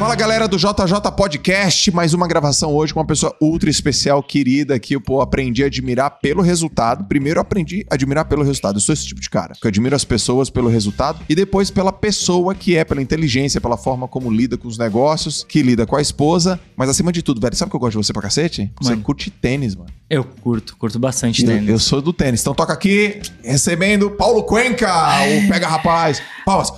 Fala galera do JJ Podcast, mais uma gravação hoje com uma pessoa ultra especial, querida, que eu aprendi a admirar pelo resultado. Primeiro eu aprendi a admirar pelo resultado, eu sou esse tipo de cara, que eu admiro as pessoas pelo resultado e depois pela pessoa que é, pela inteligência, pela forma como lida com os negócios, que lida com a esposa, mas acima de tudo, velho, sabe que eu gosto de você pra cacete? Você curte tênis, mano. Eu curto bastante tênis. Eu sou do tênis, então toca aqui, recebendo Paulo Cuenca, o Pega Rapaz. Palmas.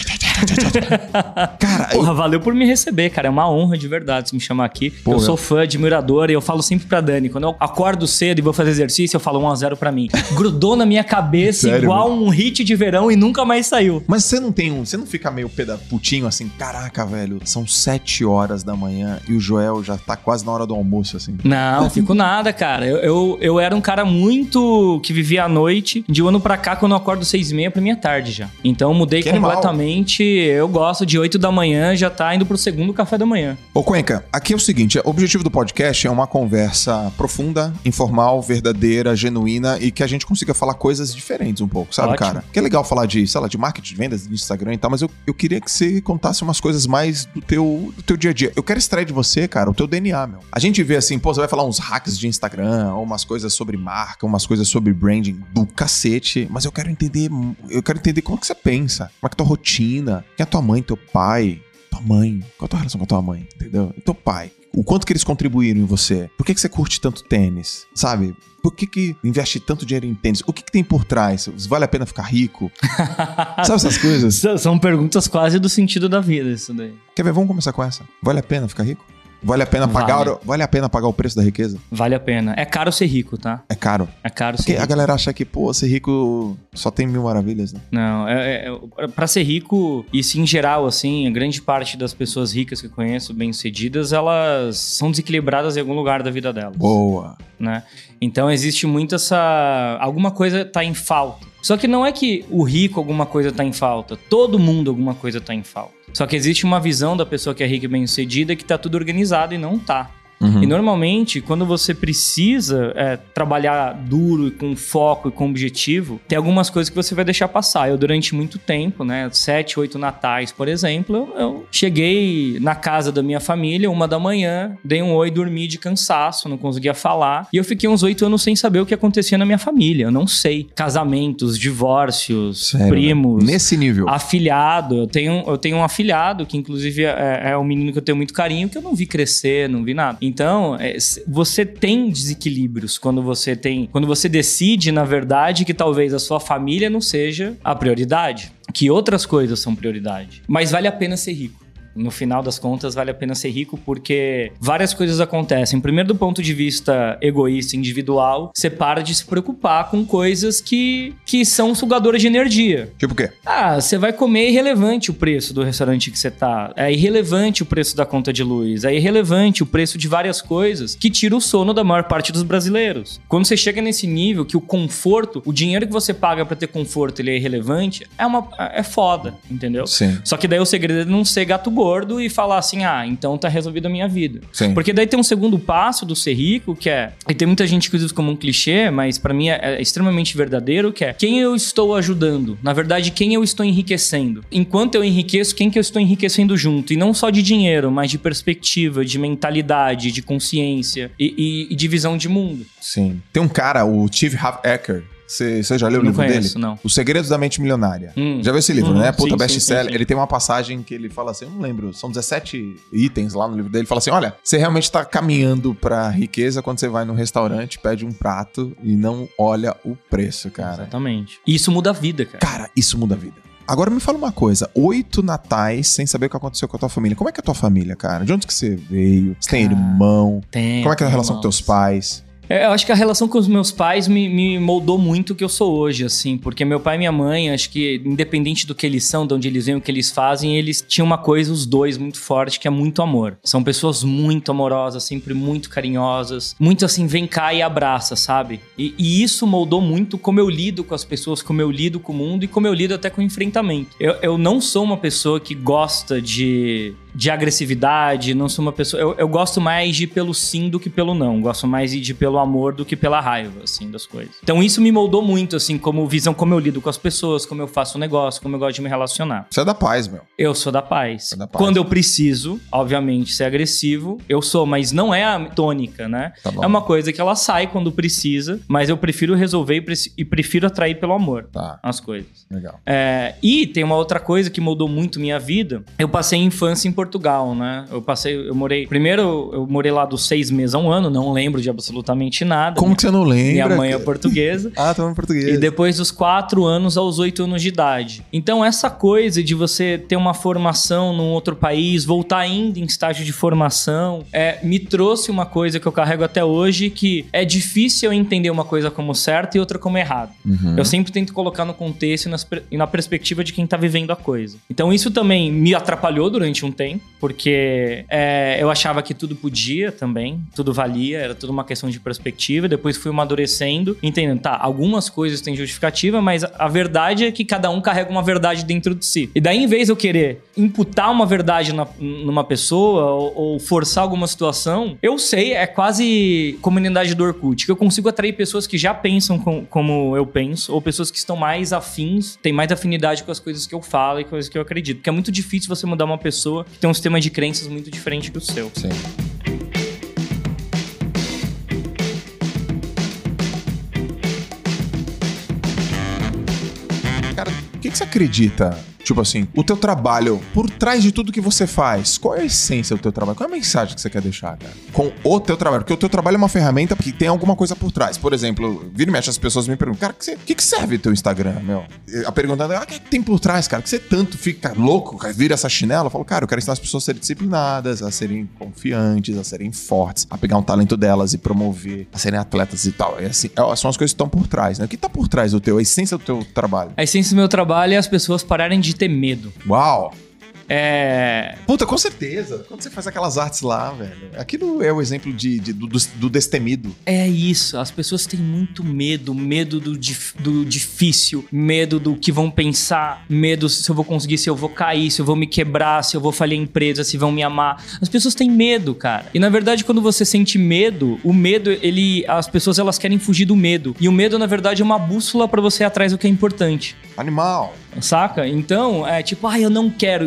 Cara, porra, valeu por me receber, cara. É uma honra de verdade você me chamar aqui. Porra. Eu sou fã, admirador, e eu falo sempre pra Dani, quando eu acordo cedo e vou fazer exercício, eu falo 1-0 pra mim. Grudou na minha cabeça. Sério, igual um hit de verão e nunca mais saiu. Mas você não fica meio putinho assim, caraca, velho, são 7 horas da manhã e o Joel já tá quase na hora do almoço, assim. Não fico nada, cara. Eu era um cara muito que vivia à noite. De um ano pra cá, quando eu acordo 6h30, pra mim é tarde já. Então eu mudei completamente. Eu gosto de 8 da manhã, já tá indo pro segundo café da manhã. Ô Cuenca, aqui é o seguinte, o objetivo do podcast é uma conversa profunda, informal, verdadeira, genuína e que a gente consiga falar coisas diferentes um pouco, sabe, ótimo, cara? Que é legal falar de, sei lá, de marketing de vendas, de Instagram e tal, mas eu queria que você contasse umas coisas mais do teu dia a dia. Eu quero extrair de você, cara, o teu DNA, meu. A gente vê assim, pô, você vai falar uns hacks de Instagram, ou umas coisas sobre marca, umas coisas sobre branding do cacete, mas eu quero entender como que você pensa, como é que é a tua rotina, quem é a tua mãe, teu pai, tua mãe, qual é a tua relação com a tua mãe, entendeu? E teu pai, o quanto que eles contribuíram em você? Por que você curte tanto tênis, sabe? Por que investe tanto dinheiro em tênis? O que tem por trás? Vale a pena ficar rico? Sabe essas coisas? São perguntas quase do sentido da vida, isso daí. Quer ver? Vamos começar com essa. Vale a pena ficar rico? Vale a pena pagar o preço da riqueza? Vale a pena. É caro ser rico, tá? É caro? É caro ser rico. Porque a galera acha que, ser rico só tem mil maravilhas, né? Não, pra ser rico, isso em geral, assim, a grande parte das pessoas ricas que eu conheço, bem-sucedidas, elas são desequilibradas em algum lugar da vida delas. Boa! Né? Então existe muito alguma coisa tá em falta. Só que não é que o rico alguma coisa tá em falta. Todo mundo alguma coisa tá em falta. Só que existe uma visão da pessoa que é rica e bem-sucedida que tá tudo organizado e não tá. Uhum. E normalmente, quando você precisa trabalhar duro, com foco e com objetivo, tem algumas coisas que você vai deixar passar. Eu, durante muito tempo, né, 7, 8 natais, por exemplo, eu cheguei na casa da minha família, 1 da manhã, dei um oi, dormi de cansaço, não conseguia falar. E eu fiquei uns 8 anos sem saber o que acontecia na minha família. Eu não sei. Casamentos, divórcios, sério, primos. Nesse nível. Afilhado. Eu tenho um afilhado, que inclusive é um menino que eu tenho muito carinho, que eu não vi crescer, não vi nada. Então, você tem desequilíbrios quando você decide, na verdade, que talvez a sua família não seja a prioridade, que outras coisas são prioridade. Mas vale a pena ser rico. No final das contas, vale a pena ser rico porque várias coisas acontecem. Primeiro, do ponto de vista egoísta, individual, você para de se preocupar com coisas que são sugadoras de energia. Tipo o quê? Você vai comer, é irrelevante o preço do restaurante que você tá. É irrelevante o preço da conta de luz. É irrelevante o preço de várias coisas que tira o sono da maior parte dos brasileiros. Quando você chega nesse nível que o conforto, o dinheiro que você paga pra ter conforto, ele é irrelevante, é foda, entendeu? Sim. Só que daí o segredo é não ser gato gordo e falar assim, então tá resolvida a minha vida. Sim. Porque daí tem um segundo passo do ser rico, que é... E tem muita gente que usa isso como um clichê, mas pra mim é extremamente verdadeiro, que é quem eu estou ajudando. Na verdade, quem eu estou enriquecendo. Enquanto eu enriqueço, quem que eu estou enriquecendo junto? E não só de dinheiro, mas de perspectiva, de mentalidade, de consciência e de visão de mundo. Sim. Tem um cara, o Steve Harvecker. Você já leu o livro dele? Não. Os Segredos da Mente Milionária. Já viu esse livro, né? Puta, best-seller. Sim. Ele tem uma passagem que ele fala assim, eu não lembro, são 17 itens lá no livro dele. Ele fala assim, olha, você realmente tá caminhando pra riqueza quando você vai no restaurante, pede um prato e não olha o preço, cara. Exatamente. E isso muda a vida, cara. Cara, isso muda a vida. Agora me fala uma coisa, 8 natais sem saber o que aconteceu com a tua família. Como é que é a tua família, cara? De onde que você veio? Você tem irmão? Tem. Como é que é a relação com teus pais? Eu acho que a relação com os meus pais me moldou muito o que eu sou hoje, assim. Porque meu pai e minha mãe, acho que independente do que eles são, de onde eles vêm, o que eles fazem, eles tinham uma coisa, os dois, muito forte, que é muito amor. São pessoas muito amorosas, sempre muito carinhosas. Muito assim, vem cá e abraça, sabe? E isso moldou muito como eu lido com as pessoas, como eu lido com o mundo e como eu lido até com o enfrentamento. Eu não sou uma pessoa que gosta de de agressividade, não sou uma pessoa... Eu gosto mais de ir pelo sim do que pelo não. Gosto mais de ir pelo amor do que pela raiva, assim, das coisas. Então isso me moldou muito, assim, como visão, como eu lido com as pessoas, como eu faço o negócio, como eu gosto de me relacionar. Você é da paz, meu. Eu sou da paz. É da paz. Quando eu preciso, obviamente, ser agressivo, eu sou, mas não é a tônica, né? Tá bom. É uma coisa que ela sai quando precisa, mas eu prefiro resolver e prefiro atrair pelo amor as coisas. Legal. E tem uma outra coisa que mudou muito minha vida. Eu passei infância em Portugal, né? Primeiro eu morei lá dos 6 meses a 1 ano, não lembro de absolutamente nada. Como que você não lembra? Minha mãe é portuguesa. Ah, tá em português. E depois dos 4 anos aos 8 anos de idade. Então essa coisa de você ter uma formação num outro país, voltar ainda em estágio de formação, me trouxe uma coisa que eu carrego até hoje, que é difícil eu entender uma coisa como certa e outra como errada. Uhum. Eu sempre tento colocar no contexto e na perspectiva de quem tá vivendo a coisa. Então isso também me atrapalhou durante um tempo, porque eu achava que tudo podia também, tudo valia, era tudo uma questão de perspectiva. Depois fui amadurecendo, entendendo, algumas coisas têm justificativa, mas a verdade é que cada um carrega uma verdade dentro de si. E daí, em vez de eu querer imputar uma verdade numa pessoa ou forçar alguma situação, eu sei, é quase comunidade do Orkut, que eu consigo atrair pessoas que já pensam como eu penso, ou pessoas que estão mais afins, têm mais afinidade com as coisas que eu falo e coisas que eu acredito. Porque é muito difícil você mudar uma pessoa que tem um sistema de crenças muito diferente que o seu. Sim. Cara, o que você acredita? Tipo assim, o teu trabalho, por trás de tudo que você faz, qual é a essência do teu trabalho? Qual é a mensagem que você quer deixar, cara? Com o teu trabalho. Porque o teu trabalho é uma ferramenta que tem alguma coisa por trás. Por exemplo, vira e mexe, as pessoas me perguntam, cara, o que serve o teu Instagram, meu? A pergunta é, o que tem por trás, cara? Que você tanto fica louco, vira essa chinela? Eu falo, cara, eu quero ensinar as pessoas a serem disciplinadas, a serem confiantes, a serem fortes, a pegar um talento delas e promover, a serem atletas e tal. E assim, são as coisas que estão por trás, né? O que tá por trás a essência do teu trabalho? A essência do meu trabalho é as pessoas pararem de ter medo. Uau! Puta, com certeza. Quando você faz aquelas artes lá, velho. Aquilo é o exemplo do destemido. É isso. As pessoas têm muito medo. Medo do difícil. Medo do que vão pensar. Medo se eu vou conseguir, se eu vou cair, se eu vou me quebrar, se eu vou falir a empresa, se vão me amar. As pessoas têm medo, cara. E na verdade, quando você sente medo, o medo, as pessoas, elas querem fugir do medo. E o medo, na verdade, é uma bússola pra você ir atrás do que é importante. Animal. Saca? Então, é tipo, eu não quero.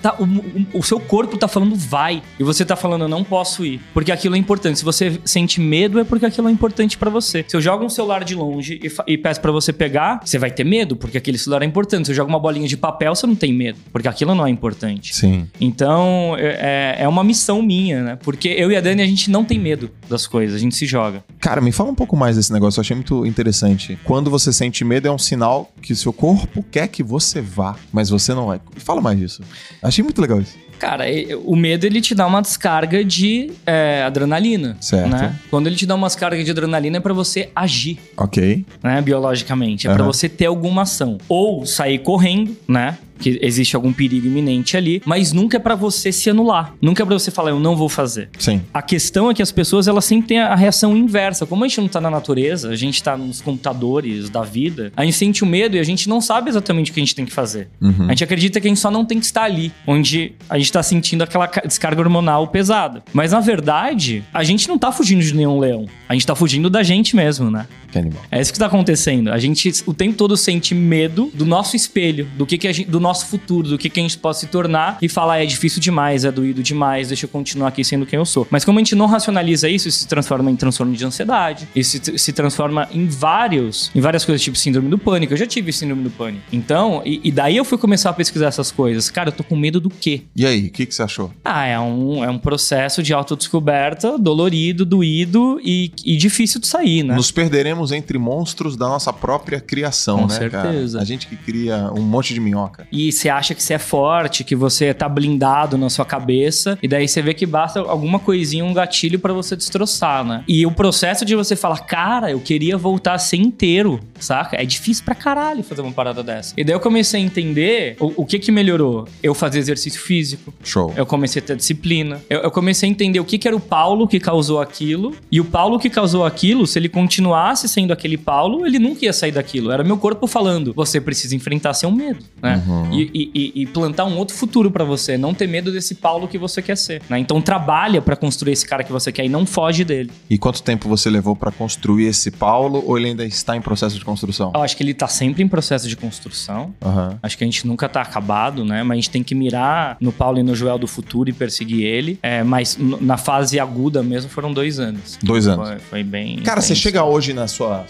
O seu corpo tá falando vai. E você tá falando, eu não posso ir. Porque aquilo é importante. Se você sente medo, é porque aquilo é importante pra você. Se eu jogo um celular de longe e peço pra você pegar, você vai ter medo, porque aquele celular é importante. Se eu jogo uma bolinha de papel, você não tem medo, porque aquilo não é importante. Sim. Então, é uma missão minha, né? Porque eu e a Dani, a gente não tem medo das coisas, a gente se joga. Cara, me fala um pouco mais desse negócio, eu achei muito interessante. Quando você sente medo, é um sinal que seu corpo quer que você vá, mas você não vai. Fala mais disso. Achei muito legal isso. Cara, o medo, ele te dá uma descarga de adrenalina. Certo. Né? Quando ele te dá uma descarga de adrenalina, é pra você agir. Ok. Né? Biologicamente. É pra você ter alguma ação. Ou sair correndo, né? Que existe algum perigo iminente ali, mas nunca é pra você se anular. Nunca é pra você falar, eu não vou fazer. Sim. A questão é que as pessoas, elas sempre têm a reação inversa. Como a gente não tá na natureza, a gente tá nos computadores da vida, a gente sente o medo e a gente não sabe exatamente o que a gente tem que fazer. Uhum. A gente acredita que a gente só não tem que estar ali, onde a gente tá sentindo aquela descarga hormonal pesada. Mas, na verdade, a gente não tá fugindo de nenhum leão. A gente tá fugindo da gente mesmo, né? Que animal. É isso que tá acontecendo. A gente, o tempo todo, sente medo do nosso espelho, do nosso futuro, do que a gente pode se tornar e falar, é difícil demais, é doído demais, deixa eu continuar aqui sendo quem eu sou. Mas como a gente não racionaliza isso se transforma em transtorno de ansiedade, isso se transforma em várias coisas, tipo síndrome do pânico. Eu já tive síndrome do pânico. Então, e daí eu fui começar a pesquisar essas coisas. Cara, eu tô com medo do quê? E aí, o que você achou? É um processo de autodescoberta, dolorido, doído e difícil de sair, né? Nos perderemos entre monstros da nossa própria criação, com né, certeza. Cara? A gente que cria um monte de minhoca. E você acha que você é forte, que você tá blindado na sua cabeça, e daí você vê que basta alguma coisinha, um gatilho pra você destroçar, né? E o processo de você falar, cara, eu queria voltar a ser inteiro, saca? É difícil pra caralho fazer uma parada dessa. E daí eu comecei a entender o que melhorou. Eu fazer exercício físico. Show. Eu comecei a ter disciplina. Eu comecei a entender o que era o Paulo que causou aquilo, e o Paulo que causou aquilo, se ele continuasse sendo aquele Paulo, ele nunca ia sair daquilo. Era meu corpo falando, você precisa enfrentar seu medo, né? E plantar um outro futuro pra você, não ter medo desse Paulo que você quer ser, né? Então trabalha pra construir esse cara que você quer e não foge dele. E quanto tempo você levou pra construir esse Paulo, ou ele ainda está em processo de construção? Eu acho que ele tá sempre em processo de construção. Acho que a gente nunca tá acabado, né? Mas a gente tem que mirar no Paulo e no Joel do futuro e perseguir ele. Mas na fase aguda mesmo foram 2 anos. 2 anos. Foi bem Cara, intenso. você chega hoje na sua...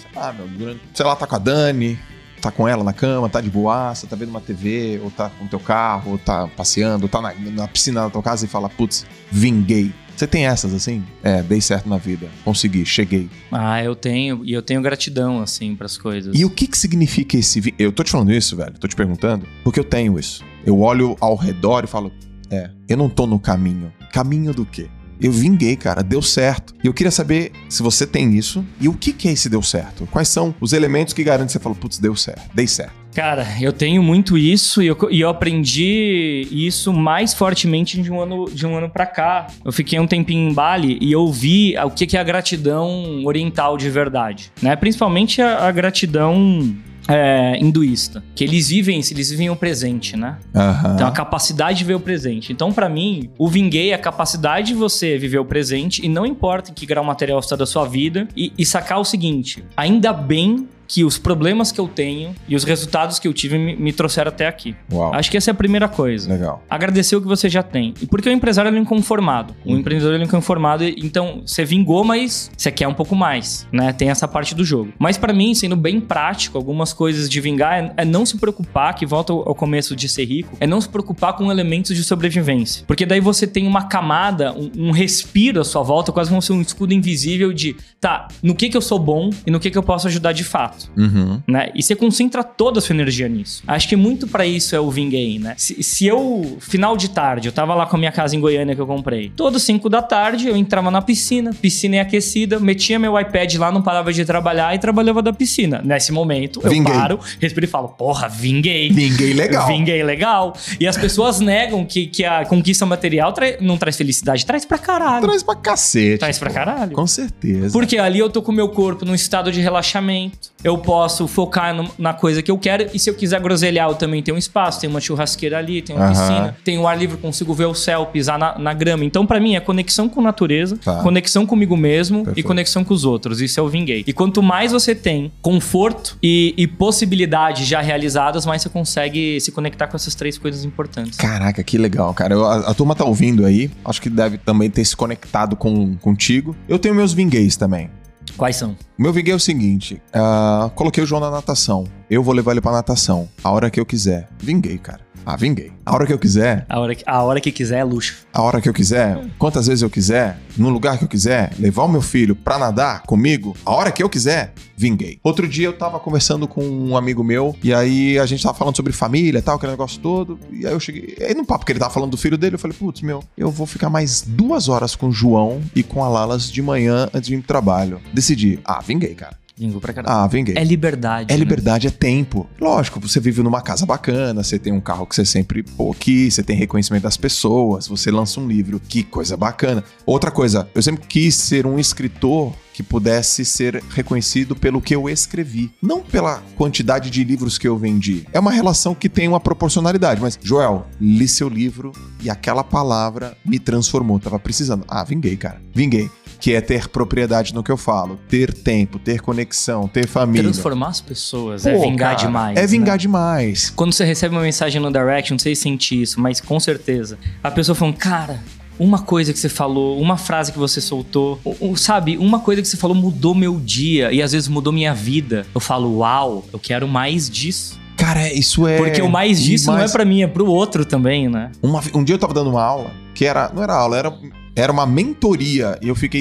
sei lá, tá com a Dani, tá com ela na cama, tá de boaça, tá vendo uma TV, ou tá com o teu carro, ou tá passeando, ou tá na piscina da tua casa e fala, putz, vinguei. Você tem essas, assim? Dei certo na vida, consegui, cheguei. Eu tenho, e eu tenho gratidão, assim, pras coisas. E o que significa esse... Eu tô te falando isso, velho, tô te perguntando, porque eu tenho isso. Eu olho ao redor e falo, eu não tô no caminho. Caminho do quê? Eu vinguei, cara, deu certo. E eu queria saber se você tem isso e o que é esse deu certo? Quais são os elementos que garantem que você fala, putz, deu certo, dei certo? Cara, eu tenho muito isso e eu aprendi isso mais fortemente de um ano pra cá. Eu fiquei um tempinho em Bali e eu vi o que é a gratidão oriental de verdade, né? Principalmente a gratidão... hinduísta, que eles vivem o presente, né? Então a capacidade de ver o presente. Então pra mim, o vinguei é a capacidade de você viver o presente e não importa em que grau material está da sua vida e sacar o seguinte, ainda bem que os problemas que eu tenho e os resultados que eu tive me trouxeram até aqui. Uau. Acho que essa é a primeira coisa. Legal. Agradecer o que você já tem. E porque o empresário ele é inconformado. O empreendedor ele é inconformado. Então, você vingou, mas você quer um pouco mais, né? Tem essa parte do jogo. Mas pra mim, sendo bem prático, algumas coisas de vingar é não se preocupar, que volta ao começo de ser rico, é não se preocupar com elementos de sobrevivência. Porque daí você tem uma camada, um respiro à sua volta, quase como se um escudo invisível de, no que eu sou bom e no que eu posso ajudar de fato. Né? E você concentra toda a sua energia nisso. Acho que muito pra isso é o vinguei, né? Se eu, final de tarde, eu tava lá com a minha casa em Goiânia que eu comprei, todas 5 da tarde eu entrava na piscina é aquecida, metia meu iPad lá, não parava de trabalhar e trabalhava da piscina. Nesse momento, eu paro, respiro e falo, porra, vinguei. Vinguei legal. Vinguei legal. E as pessoas negam que a conquista material não traz felicidade, traz pra caralho. Traz pra cacete. Traz pra caralho. Com certeza. Porque ali eu tô com o meu corpo num estado de relaxamento. Eu posso focar na coisa que eu quero. E se eu quiser groselhar, eu também tenho um espaço. Tem uma churrasqueira ali, tem uma piscina. Tem um ar livre, consigo ver o céu, pisar na grama. Então, pra mim, é conexão com a natureza, conexão comigo mesmo. Perfeito. E conexão com os outros. Isso é o vinguei. E quanto mais você tem conforto e possibilidades já realizadas, mais você consegue se conectar com essas 3 coisas importantes. Caraca, que legal, cara. A turma tá ouvindo aí. Acho que deve também ter se conectado contigo. Eu tenho meus vingueis também. Quais são? O meu vinguei é o seguinte, coloquei o João na natação. Eu vou levar ele pra natação. A hora que eu quiser. Vinguei, cara. Vinguei. A hora que eu quiser... A hora que quiser é luxo. A hora que eu quiser, quantas vezes eu quiser, no lugar que eu quiser, levar o meu filho pra nadar comigo, a hora que eu quiser, vinguei. Outro dia eu tava conversando com um amigo meu, e aí a gente tava falando sobre família e tal, aquele negócio todo, e aí eu cheguei... Aí no papo que ele tava falando do filho dele, eu falei, putz, eu vou ficar mais 2 horas com o João e com a Lalas de manhã antes de ir pro trabalho. Decidi, vinguei, cara. Vingou pra caralho. Vinguei. É liberdade. É liberdade, né? É tempo. Lógico, você vive numa casa bacana, você tem um carro que você sempre quis, você tem reconhecimento das pessoas, você lança um livro, que coisa bacana. Outra coisa, eu sempre quis ser um escritor que pudesse ser reconhecido pelo que eu escrevi, não pela quantidade de livros que eu vendi. É uma relação que tem uma proporcionalidade, mas, Joel, li seu livro e aquela palavra me transformou, tava precisando. Vinguei, cara. Vinguei. Que é ter propriedade no que eu falo, ter tempo, ter conexão, ter família. Transformar as pessoas é vingar demais. É vingar demais. Quando você recebe uma mensagem no direct, não sei se sente isso, mas com certeza. A pessoa falando, cara, uma coisa que você falou, uma frase que você soltou, sabe, uma coisa que você falou mudou meu dia e às vezes mudou minha vida. Eu falo, uau, eu quero mais disso. Cara, isso é... Porque o mais disso não é pra mim, é pro outro também, né? Um dia eu tava dando uma aula, que não era aula, era uma mentoria, e eu fiquei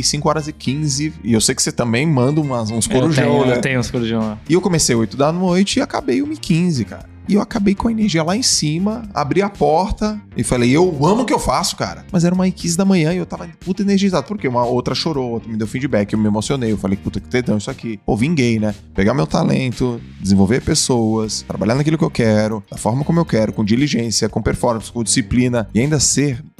5h15, e eu sei que você também manda uns corujão, né? Eu tenho uns corujão lá. E eu comecei 8 da noite e acabei 1h15, cara. E eu acabei com a energia lá em cima, abri a porta e falei, eu amo o que eu faço, cara. Mas era 1h15 da manhã e eu tava puta energizado. Porque uma outra chorou, outra me deu feedback, eu me emocionei. Eu falei, puta que tetão isso aqui. Vinguei, né? Pegar meu talento, desenvolver pessoas, trabalhar naquilo que eu quero, da forma como eu quero, com diligência, com performance, com disciplina. E ainda ser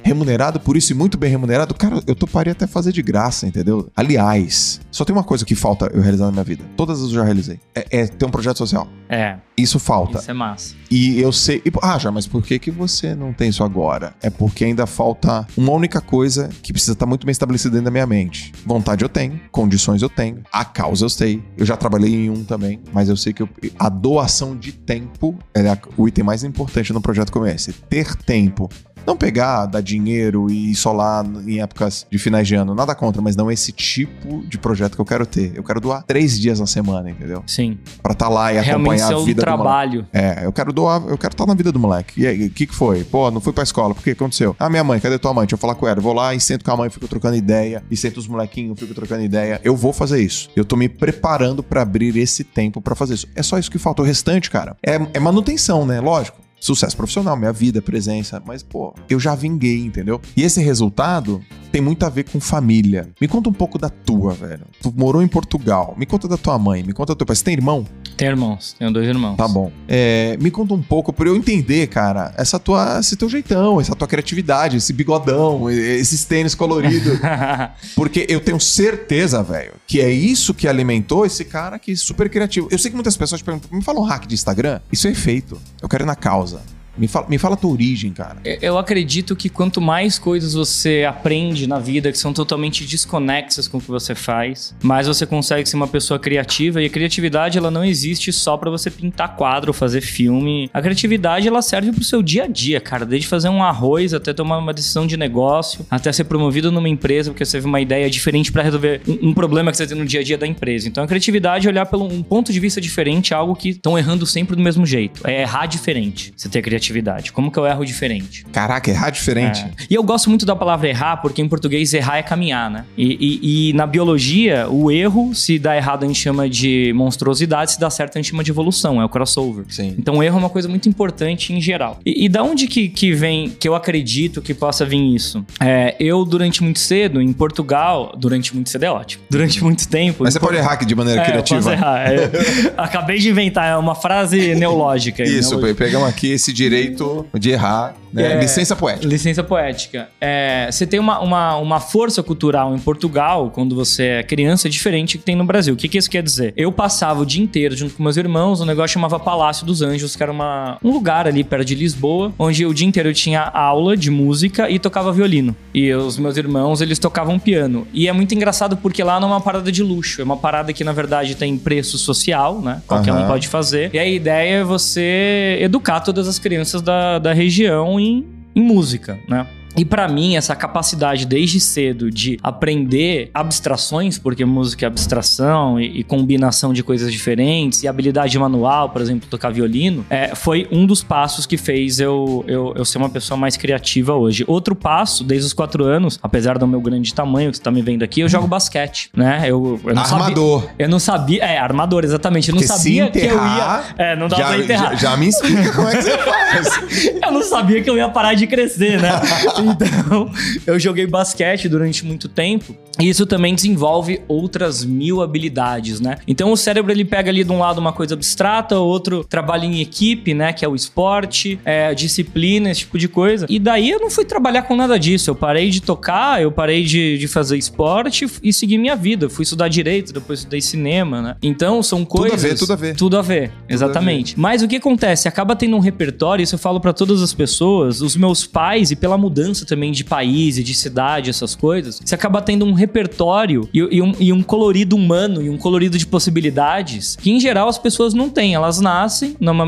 remunerado por isso e muito bem remunerado, cara, eu toparia até fazer de graça, entendeu? Aliás, só tem uma coisa que falta eu realizar na minha vida. Todas eu já realizei. É ter um projeto social. Isso falta. Isso é massa. E eu sei... já, mas por que você não tem isso agora? É porque ainda falta uma única coisa que precisa estar muito bem estabelecida dentro da minha mente. Vontade eu tenho, condições eu tenho, a causa eu sei. Eu já trabalhei em um também, mas eu sei que a doação de tempo é o item mais importante no projeto como esse. Ter tempo. Não pegar, dar dinheiro e ir só lá em épocas de finais de ano. Nada contra, mas não é esse tipo de projeto que eu quero ter. Eu quero doar 3 dias na semana, entendeu? Sim. Pra estar lá e acompanhar a vida do trabalho. moleque. Eu quero doar, eu quero estar na vida do moleque. E aí, o que foi? Pô, não fui pra escola. Por que aconteceu? Minha mãe, cadê tua mãe? Deixa eu falar com ela. Eu vou lá e sento com a mãe, fico trocando ideia. E sento os molequinhos, fico trocando ideia. Eu vou fazer isso. Eu tô me preparando pra abrir esse tempo pra fazer isso. É só isso que falta. O restante, cara, é manutenção, né? Lógico. Sucesso profissional, minha vida, presença. Mas, pô, eu já vinguei, entendeu? E esse resultado tem muito a ver com família. Me conta um pouco da tua, velho. Tu morou em Portugal. Me conta da tua mãe. Me conta do teu pai. Você tem irmão? Tenho irmãos. Tenho 2 irmãos. Tá bom. Me conta um pouco pra eu entender, cara, esse teu jeitão, essa tua criatividade, esse bigodão, esses tênis coloridos. Porque eu tenho certeza, velho, que é isso que alimentou esse cara que é super criativo. Eu sei que muitas pessoas perguntam, me fala um hack de Instagram? Isso é efeito. Eu quero ir na causa. Me fala a tua origem, cara. Eu acredito que quanto mais coisas você aprende na vida que são totalmente desconexas com o que você faz, mais você consegue ser uma pessoa criativa. E a criatividade, ela não existe só pra você pintar quadro, fazer filme. A criatividade, ela serve pro seu dia a dia, cara. Desde fazer um arroz, até tomar uma decisão de negócio, até ser promovido numa empresa porque você teve uma ideia diferente pra resolver um problema que você tem no dia a dia da empresa. Então a criatividade é olhar pelo um ponto de vista diferente, algo que estão errando sempre do mesmo jeito. É errar diferente. Você ter criatividade. Como que eu erro diferente? Caraca, errar diferente. E eu gosto muito da palavra errar, porque em português errar é caminhar, né? E na biologia, o erro, se dá errado a gente chama de monstruosidade, se dá certo a gente chama de evolução, é o crossover. Sim. Então o erro é uma coisa muito importante em geral. E da onde que vem, que eu acredito que possa vir isso? Eu, durante muito cedo, em Portugal, durante muito cedo é ótimo. Durante muito tempo... Mas você pode errar aqui de maneira criativa? Eu posso errar. Acabei de inventar, é uma frase neológica. Isso, pegamos aqui esse direito de errar, né? Licença poética. Licença poética. Você tem uma força cultural em Portugal, quando você é criança, diferente que tem no Brasil. O que isso quer dizer? Eu passava o dia inteiro junto com meus irmãos, um negócio chamava Palácio dos Anjos, que era um lugar ali perto de Lisboa, onde o dia inteiro eu tinha aula de música e tocava violino. E os meus irmãos, eles tocavam piano. E é muito engraçado porque lá não é uma parada de luxo, é uma parada que, na verdade, tem preço social, né? Qualquer um pode fazer. E a ideia é você educar todas as crianças da região em música, né? E pra mim, essa capacidade desde cedo de aprender abstrações, porque música é abstração e combinação de coisas diferentes, e habilidade manual, por exemplo, tocar violino, foi um dos passos que fez eu ser uma pessoa mais criativa hoje. Outro passo, desde os 4 anos, apesar do meu grande tamanho, que você tá me vendo aqui, eu jogo basquete, né? Eu não armador. Sabia, eu não sabia... armador, exatamente. Eu não sabia que eu ia... não dava pra enterrar. Já me explica como é que você faz. Eu não sabia que eu ia parar de crescer, né? Então, eu joguei basquete durante muito tempo. E isso também desenvolve outras 1000 habilidades, né? Então, o cérebro, ele pega ali de um lado uma coisa abstrata, outro trabalha em equipe, né? Que é o esporte, disciplina, esse tipo de coisa. E daí, eu não fui trabalhar com nada disso. Eu parei de tocar, eu parei de fazer esporte e segui minha vida. Fui estudar direito, depois estudei cinema, né? Então, são coisas... Tudo a ver. Tudo a ver, exatamente. Mas o que acontece? Acaba tendo um repertório, isso eu falo pra todas as pessoas, os meus pais, e pela mudança também de país e de cidade, essas coisas, você acaba tendo um repertório e um colorido humano e um colorido de possibilidades que, em geral, as pessoas não têm. Elas nascem numa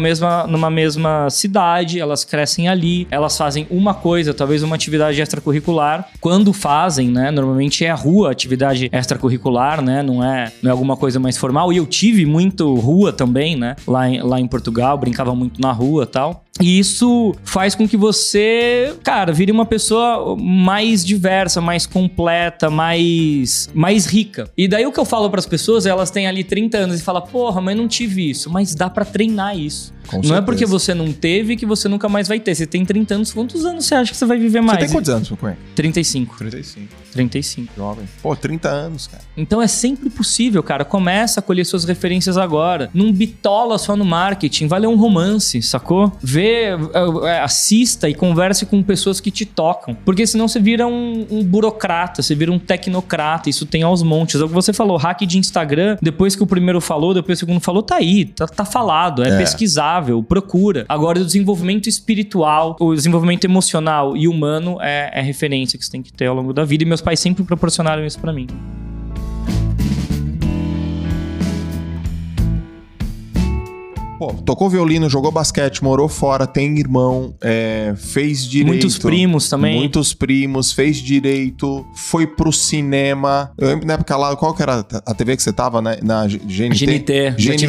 mesma cidade, elas crescem ali, elas fazem uma coisa, talvez uma atividade extracurricular. Quando fazem, né? Normalmente é a rua, atividade extracurricular, né? Não é alguma coisa mais formal. E eu tive muito rua também, né? Lá em Portugal, brincava muito na rua e tal. E isso faz com que você, cara, vire uma pessoa mais diversa, mais completa, mais rica. E daí o que eu falo pras pessoas, elas têm ali 30 anos e falam, porra, mas não tive isso. Mas dá pra treinar isso. Não é porque você não teve que você nunca mais vai ter. Você tem 30 anos, quantos anos você acha que você vai viver mais? Você tem quantos anos, Fukué? 35. 35. Jovem. Pô, 30 anos, cara. Então é sempre possível, cara. Começa a colher suas referências agora. Não bitola só no marketing. Vai ler um romance, sacou? Assista e converse com pessoas que te tocam. Porque senão você vira um burocrata, você vira um tecnocrata. Isso tem aos montes. É o que você falou, hack de Instagram. Depois que o primeiro falou, depois que o segundo falou, tá aí. Tá falado. É pesquisável. Procura. Agora, o desenvolvimento espiritual, o desenvolvimento emocional e humano é referência que você tem que ter ao longo da vida. E meus pais sempre proporcionaram isso pra mim. Pô, tocou violino, jogou basquete, morou fora, tem irmão, fez direito. Muitos primos também. Muitos primos, fez direito, foi pro cinema. Eu lembro na época lá, qual que era a TV que você tava, né? Na GNT.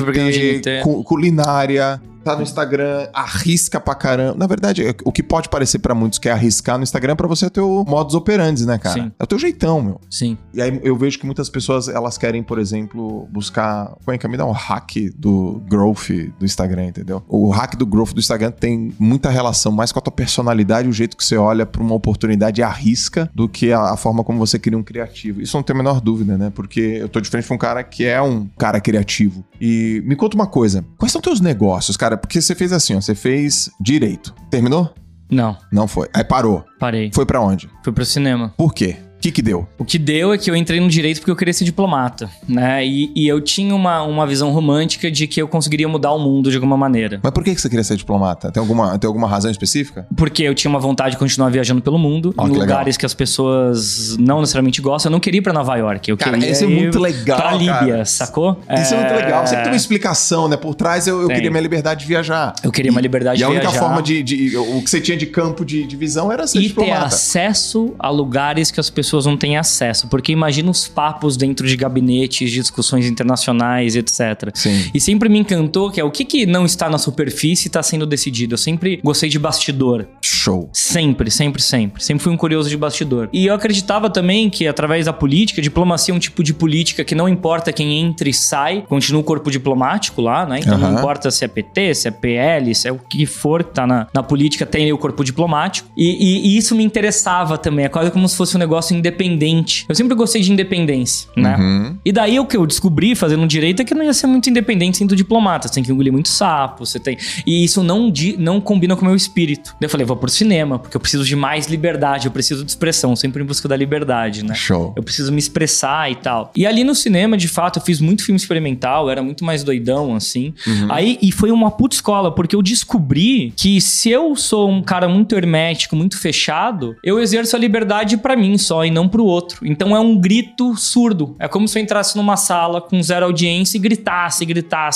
GNT, culinária. Tá no Instagram, arrisca pra caramba. Na verdade, o que pode parecer pra muitos que é arriscar no Instagram é pra você ter o modus operandi, né, cara? Sim. É o teu jeitão, meu. Sim. E aí eu vejo que muitas pessoas, elas querem, por exemplo, buscar... Põe que me dá um hack do growth do Instagram, entendeu? O hack do growth do Instagram tem muita relação mais com a tua personalidade, o jeito que você olha pra uma oportunidade e arrisca, do que a forma como você cria um criativo. Isso não tem a menor dúvida, né? Porque eu tô de frente pra um cara que é um cara criativo. E me conta uma coisa. Quais são teus negócios, cara? Porque você fez assim, ó. Você fez direito. Terminou? Não. Não foi. Aí parou. Parei. Foi pra onde? Fui pro cinema. Por quê? O que deu? O que deu é que eu entrei no direito porque eu queria ser diplomata, né? E eu tinha uma visão romântica de que eu conseguiria mudar o mundo de alguma maneira. Mas por que você queria ser diplomata? Tem alguma razão específica? Porque eu tinha uma vontade de continuar viajando pelo mundo, em lugares que as pessoas não necessariamente gostam. Eu não queria ir pra Nova York. Eu queria isso é muito legal, pra Líbia, cara. sacou? Isso é muito legal. Sempre tem uma explicação, né? Por trás eu queria minha liberdade de viajar. Eu queria uma liberdade de viajar. E a única forma o que você tinha de campo de visão era ser diplomata. E ter acesso a lugares que as pessoas não têm acesso. Porque imagina os papos dentro de gabinetes, de discussões internacionais, etc. Sim. E sempre me encantou que o que não está na superfície está sendo decidido. Eu sempre gostei de bastidor. Show. Sempre. Sempre fui um curioso de bastidor. E eu acreditava também que através da política, diplomacia é um tipo de política que não importa quem entra e sai, continua o corpo diplomático lá, né? Então não importa se é PT, se é PL, se é o que for que tá na política, tem o corpo diplomático. E isso me interessava também. É quase como se fosse um negócio independente. Eu sempre gostei de independência, né? E daí o que eu descobri fazendo direito é que não ia ser muito independente sendo diplomata. Você tem que engolir muito sapo, E isso não combina com o meu espírito. Daí eu falei, vou pro cinema, porque eu preciso de mais liberdade, eu preciso de expressão, sempre em busca da liberdade, né? Show. Eu preciso me expressar e tal. E ali no cinema, de fato, eu fiz muito filme experimental, eu era muito mais doidão, assim. E foi uma puta escola, porque eu descobri que se eu sou um cara muito hermético, muito fechado, eu exerço a liberdade pra mim só e não pro outro. Então é um grito surdo. É como se eu entrasse numa sala com zero audiência e gritasse.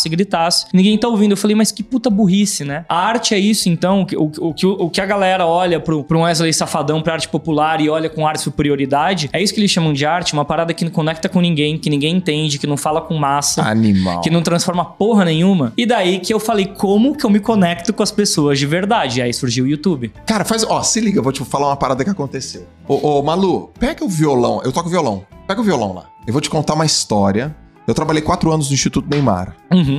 Ninguém tá ouvindo. Eu falei, mas que puta burrice, né? A arte é isso, então. O que a galera olha pro Wesley Safadão, pra arte popular e olha com ar de superioridade, é isso que eles chamam de arte. Uma parada que não conecta com ninguém, que ninguém entende, que não fala com massa. Animal. Que não transforma porra nenhuma. E daí que eu falei, como que eu me conecto com as pessoas de verdade? E aí surgiu o YouTube. Cara, se liga, eu vou te falar uma parada que aconteceu. Ô, Malu, pega o violão. Eu toco violão. Pega o violão lá. Eu vou te contar uma história. Eu trabalhei 4 anos no Instituto Neymar.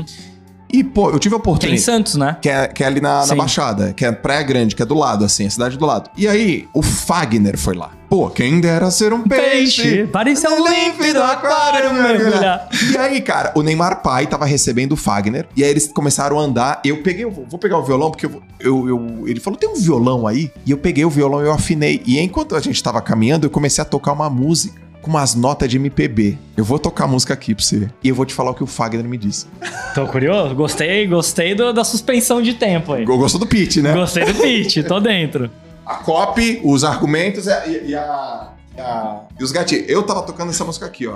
E, pô, eu tive a oportunidade... Que é em Santos, né? Que é ali na Baixada, que é Praia Grande, que é do lado, assim, a cidade do lado. E aí, o Fagner foi lá. Pô, quem dera ser um peixe. Parecia um límpido aquário, mergulhar. E aí, cara, o Neymar pai tava recebendo o Fagner. E aí eles começaram a andar. Eu peguei, vou pegar o violão, porque ele falou, tem um violão aí? E eu peguei o violão e eu afinei. E enquanto a gente tava caminhando, eu comecei a tocar uma música com umas notas de MPB. Eu vou tocar a música aqui pra você. E eu vou te falar o que o Fagner me disse. Tô curioso? Gostei da suspensão de tempo aí. Gostou do pitch, né? Gostei do pitch, tô dentro. A copy, os argumentos e os gatilhos. Eu tava tocando essa música aqui, ó.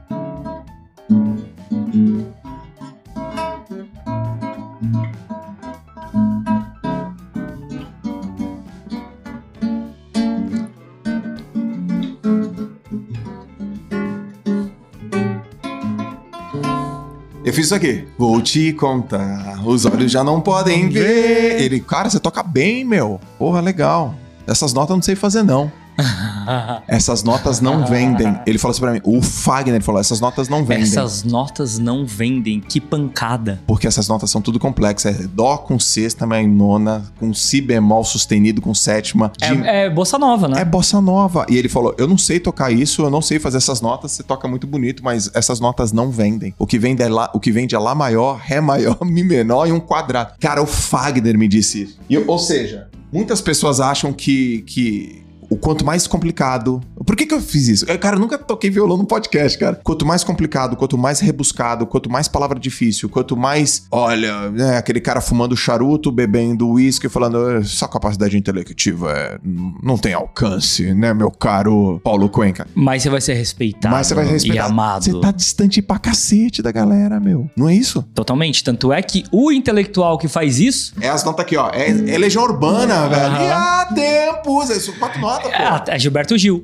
Eu fiz isso aqui. Vou te contar, os olhos já não podem ver. Ele, cara, você toca bem, meu. Porra, legal. Essas notas eu não sei fazer, não. Essas notas não vendem. Ele falou assim pra mim, o Fagner falou, essas notas não vendem. Essas notas não vendem, que pancada. Porque essas notas são tudo complexas. É dó com sexta, mas nona, com si bemol sustenido com sétima. É bossa nova, né? É bossa nova. E ele falou, eu não sei tocar isso, eu não sei fazer essas notas, você toca muito bonito, mas essas notas não vendem. O que vende é Lá maior, Ré maior, Mi menor e um quadrado. Cara, o Fagner me disse isso. Ou seja, muitas pessoas acham que o quanto mais complicado... Por que eu fiz isso? Cara, eu nunca toquei violão no podcast, cara. Quanto mais complicado, quanto mais rebuscado, quanto mais palavra difícil, quanto mais... Olha, né, aquele cara fumando charuto, bebendo uísque, falando sua capacidade intelectiva não tem alcance, né, meu caro Paulo Cuenca? Mas você vai ser respeitado, e amado. Você tá distante pra cacete da galera, meu. Não é isso? Totalmente. Tanto é que o intelectual que faz isso... É as notas aqui, ó. É Legião Urbana, velho. E há tempos. Isso, 4 notas. É Gilberto Gil.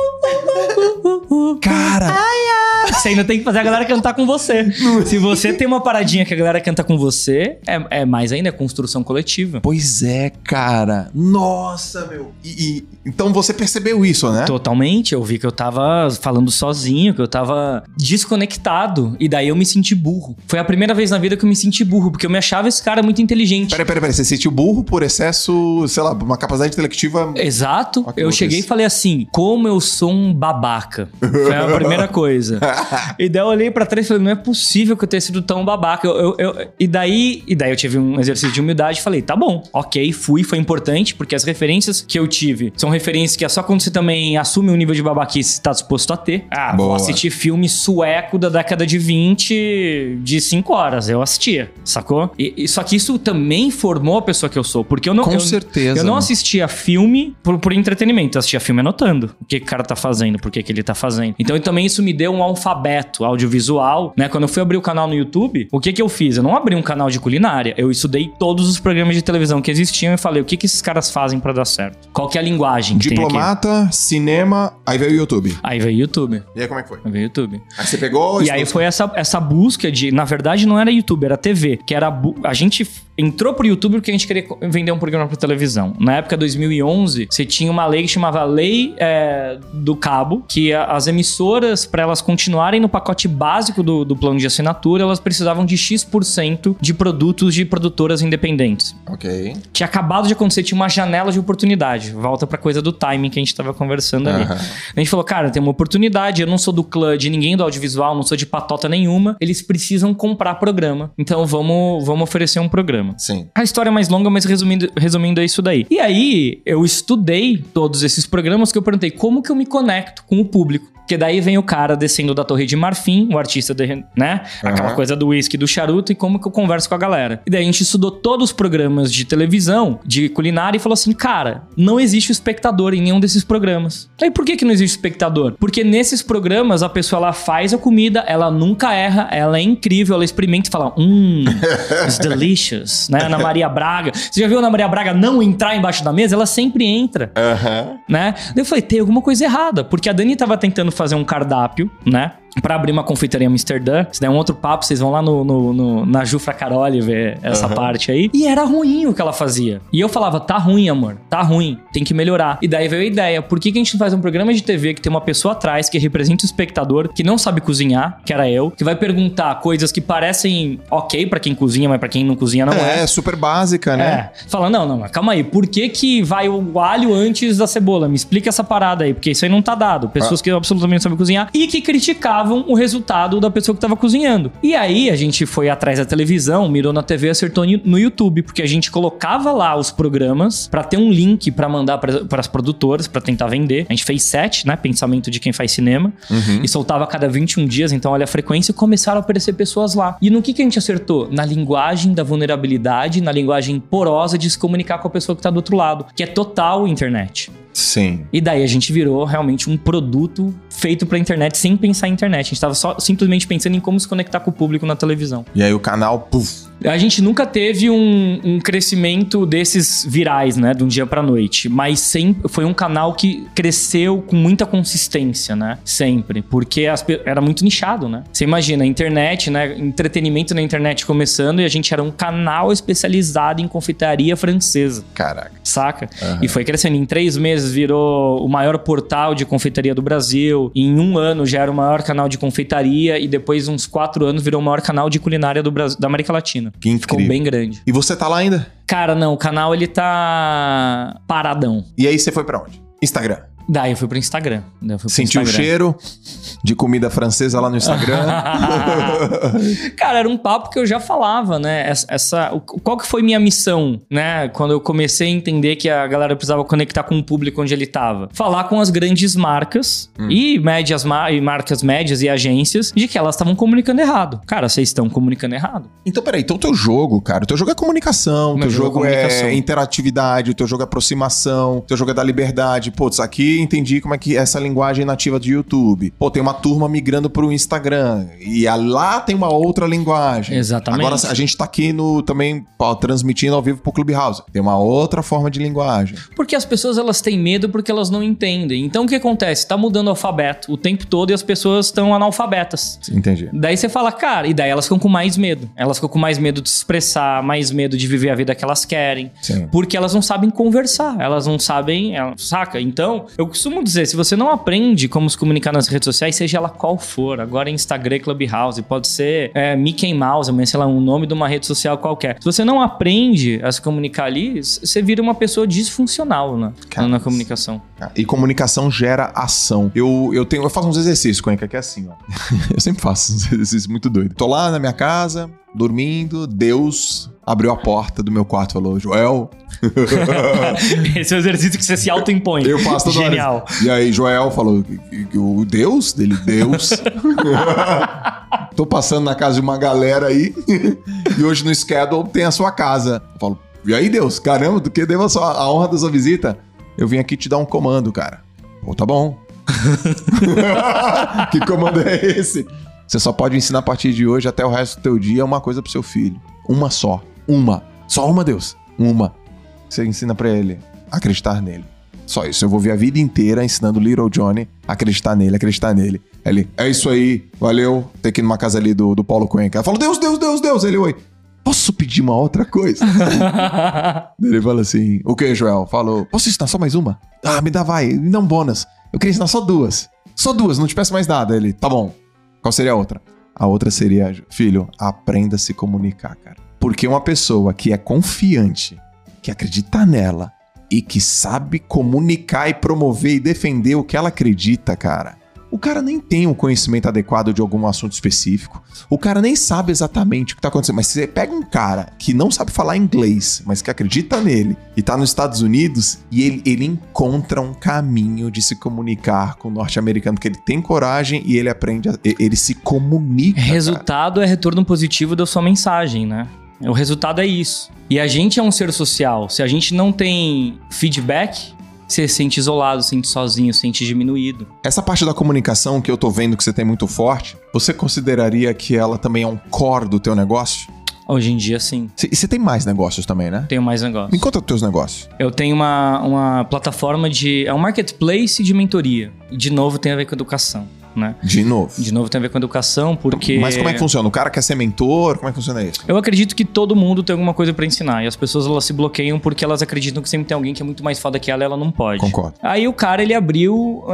Cara! Você ainda tem que fazer a galera cantar com você. Se você tem uma paradinha que a galera canta com você, é mais ainda, é construção coletiva. Pois é, cara. Nossa, meu. Então você percebeu isso, né? Totalmente. Eu vi que eu tava falando sozinho, que eu tava desconectado. E daí eu me senti burro. Foi a primeira vez na vida que eu me senti burro, porque eu me achava esse cara muito inteligente. Peraí. Você sentiu burro por excesso, sei lá, uma capacidade intelectiva... Exato. Eu cheguei e falei assim, como eu sou um babaca. Foi a primeira coisa. E daí eu olhei pra trás e falei, não é possível que eu tenha sido tão babaca. E daí eu tive um exercício de humildade e falei, tá bom, ok, foi importante, porque as referências que eu tive são referências que é só quando você também assume um nível de babaquice você tá disposto a ter. Vou assistir filme sueco da década de 20 de 5 horas. Eu assistia, sacou? Só que isso também formou a pessoa que eu sou, porque eu não... Com certeza. Eu não assistia filme por entretenimento, eu assistia filme anotando o que o cara tá fazendo, por que ele tá fazendo. Então também isso me deu um alfabeto audiovisual, né? Quando eu fui abrir o canal no YouTube, o que eu fiz? Eu não abri um canal de culinária, eu estudei todos os programas de televisão que existiam e falei, o que esses caras fazem pra dar certo? Qual que é a linguagem que Diplomata, tem aqui? Cinema, aí veio o YouTube. Aí veio o YouTube. E aí como é que foi? Aí veio o YouTube. Aí você pegou... E aí foi essa busca de... Na verdade não era YouTube, era TV, que era... A gente entrou pro YouTube porque a gente queria vender um programa pra televisão. Na época, 2011, você tinha uma lei que chamava Lei do Cabo, que as emissoras, para elas continuarem no pacote básico do plano de assinatura, elas precisavam de X% de produtos de produtoras independentes. Ok. Tinha acabado de acontecer, tinha uma janela de oportunidade. Volta pra coisa do timing que a gente tava conversando ali. A gente falou, cara, tem uma oportunidade, eu não sou do clã de ninguém do audiovisual, não sou de patota nenhuma, eles precisam comprar programa. Então vamos oferecer um programa. Sim. A história é mais longa, mas resumindo é isso daí. E aí, eu estudei todos esses programas que eu perguntei, como que eu me conecto com o público? Porque daí vem o cara descendo da Torre de Marfim, o artista, né? Aquela coisa do uísque, do charuto, e como que eu converso com a galera. E daí a gente estudou todos os programas de televisão, de culinária, e falou assim, cara, não existe espectador em nenhum desses programas. Aí por que não existe espectador? Porque nesses programas a pessoa, ela faz a comida, ela nunca erra, ela é incrível, ela experimenta e fala, it's delicious, né? Ana Maria Braga. Você já viu a Ana Maria Braga não entrar embaixo da mesa? Ela sempre entra, né? Daí eu falei, tem alguma coisa errada, porque a Dani tava tentando fazer um cardápio, né? Pra abrir uma confeitaria em Amsterdã. Se der um outro papo, vocês vão lá na Jufra Caroli ver essa parte aí. E era ruim o que ela fazia. E eu falava, tá ruim, amor. Tá ruim. Tem que melhorar. E daí veio a ideia. Por que a gente não faz um programa de TV que tem uma pessoa atrás que representa o espectador, que não sabe cozinhar, que era eu, que vai perguntar coisas que parecem ok pra quem cozinha, mas pra quem não cozinha não é. É, super básica, né? Fala, não, calma aí. Por que vai o alho antes da cebola? Me explica essa parada aí, porque isso aí não tá dado. Pessoas que absolutamente não sabem cozinhar e que criticavam o resultado da pessoa que tava cozinhando. E aí a gente foi atrás da televisão, mirou na TV e acertou no YouTube, porque a gente colocava lá os programas pra ter um link pra mandar pras produtoras, pra tentar vender. A gente fez 7, né? Pensamento de quem faz cinema. E soltava a cada 21 dias, então olha a frequência, e começaram a aparecer pessoas lá. E no que a gente acertou? Na linguagem da vulnerabilidade, na linguagem porosa de se comunicar com a pessoa que tá do outro lado, que é total internet. Sim. E daí a gente virou realmente um produto feito pra internet sem pensar em internet. A gente tava só simplesmente pensando em como se conectar com o público na televisão. E aí o canal, A gente nunca teve um crescimento desses virais, né? De um dia pra noite. Mas sempre foi um canal que cresceu com muita consistência, né? Sempre. Porque era muito nichado, né? Você imagina, a internet, né? Entretenimento na internet começando e a gente era um canal especializado em confeitaria francesa. Caraca. Saca? E foi crescendo. Em 3 meses virou o maior portal de confeitaria do Brasil. Em 1 ano já era o maior canal de confeitaria. E depois, uns 4 anos, virou o maior canal de culinária do Brasil, da América Latina. Que incrível. Ficou bem grande. E você tá lá ainda? Cara, não. O canal, ele tá paradão. E aí você foi pra onde? Instagram. Daí eu fui pro Instagram. Sentiu o cheiro de comida francesa lá no Instagram? Cara, era um papo que eu já falava, né? Qual que foi minha missão, né? Quando eu comecei a entender que a galera precisava conectar com o público onde ele tava. Falar com as grandes marcas e marcas médias e agências de que elas estavam comunicando errado. Cara, vocês estão comunicando errado. Então, peraí. Então o teu jogo, cara, o teu jogo é comunicação, o teu jogo é interatividade, o teu jogo é aproximação, o teu jogo é da liberdade. Putz, aqui entendi como é que essa linguagem nativa do YouTube. Pô, tem uma turma migrando pro Instagram e lá tem uma outra linguagem. Exatamente. Agora a gente tá aqui também transmitindo ao vivo pro Clubhouse. Tem uma outra forma de linguagem. Porque as pessoas, elas têm medo porque elas não entendem. Então o que acontece? Tá mudando o alfabeto o tempo todo e as pessoas estão analfabetas. Entendi. Daí você fala, cara, e daí elas ficam com mais medo. Elas ficam com mais medo de se expressar, mais medo de viver a vida que elas querem. Sim. Porque elas não sabem conversar, elas não sabem, saca? Então, eu costumo dizer, se você não aprende como se comunicar nas redes sociais, seja ela qual for, agora é Instagram, Clubhouse, pode ser Mickey Mouse, mas sei lá, um nome de uma rede social qualquer. Se você não aprende a se comunicar ali, você vira uma pessoa disfuncional, né? Na comunicação. E comunicação gera ação. Eu faço uns exercícios, Cuenca, que é assim, ó. Eu sempre faço uns exercícios muito doidos. Tô lá na minha casa, dormindo, Deus abriu a porta do meu quarto e falou, Joel... Esse é o exercício que você se autoimpõe. Eu faço toda Genial. hora. E aí Joel falou, o Deus dele, Deus... Tô passando na casa de uma galera aí e hoje no schedule tem a sua casa. Eu falo, e aí Deus, caramba, do que devo a honra da sua visita? Eu vim aqui te dar um comando, cara. Pô, tá bom. Que comando é esse? Você só pode ensinar a partir de hoje até o resto do teu dia uma coisa pro seu filho. Uma só. Só uma, Deus. Uma. Você ensina pra ele a acreditar nele. Só isso. Eu vou ver a vida inteira ensinando o Little Johnny a acreditar nele. Ele, é isso aí. Valeu. Tem que ir numa casa ali do Paulo Cuenca. Ela falou, Deus. Ele, oi. Posso pedir uma outra coisa? Ele fala assim, o que, Joel? Falou, posso ensinar só mais uma? Ah, me dá um bônus. Eu queria ensinar só 2. Só 2, não te peço mais nada. Ele, tá bom. Qual seria a outra? A outra seria, filho, aprenda a se comunicar, cara. Porque uma pessoa que é confiante, que acredita nela e que sabe comunicar e promover e defender o que ela acredita, cara, o cara nem tem um conhecimento adequado de algum assunto específico. O cara nem sabe exatamente o que tá acontecendo. Mas se você pega um cara que não sabe falar inglês, mas que acredita nele e tá nos Estados Unidos, e ele encontra um caminho de se comunicar com o norte-americano, que ele tem coragem e ele aprende, ele se comunica. Resultado é retorno positivo da sua mensagem, né? O resultado é isso. E a gente é um ser social. Se a gente não tem feedback, você se sente isolado, se sente sozinho, se sente diminuído. Essa parte da comunicação que eu tô vendo que você tem muito forte, você consideraria que ela também é um core do teu negócio? Hoje em dia, sim. E você tem mais negócios também, né? Tenho mais negócios. Me conta os teus negócios. Eu tenho uma plataforma é um marketplace de mentoria. E, de novo, tem a ver com educação, né? De novo tem a ver com educação, porque... Mas como é que funciona? O cara quer ser mentor? Como é que funciona isso? Eu acredito que todo mundo tem alguma coisa pra ensinar. E as pessoas, elas se bloqueiam porque elas acreditam que sempre tem alguém que é muito mais foda que ela e ela não pode. Concordo. Aí o cara, ele abriu...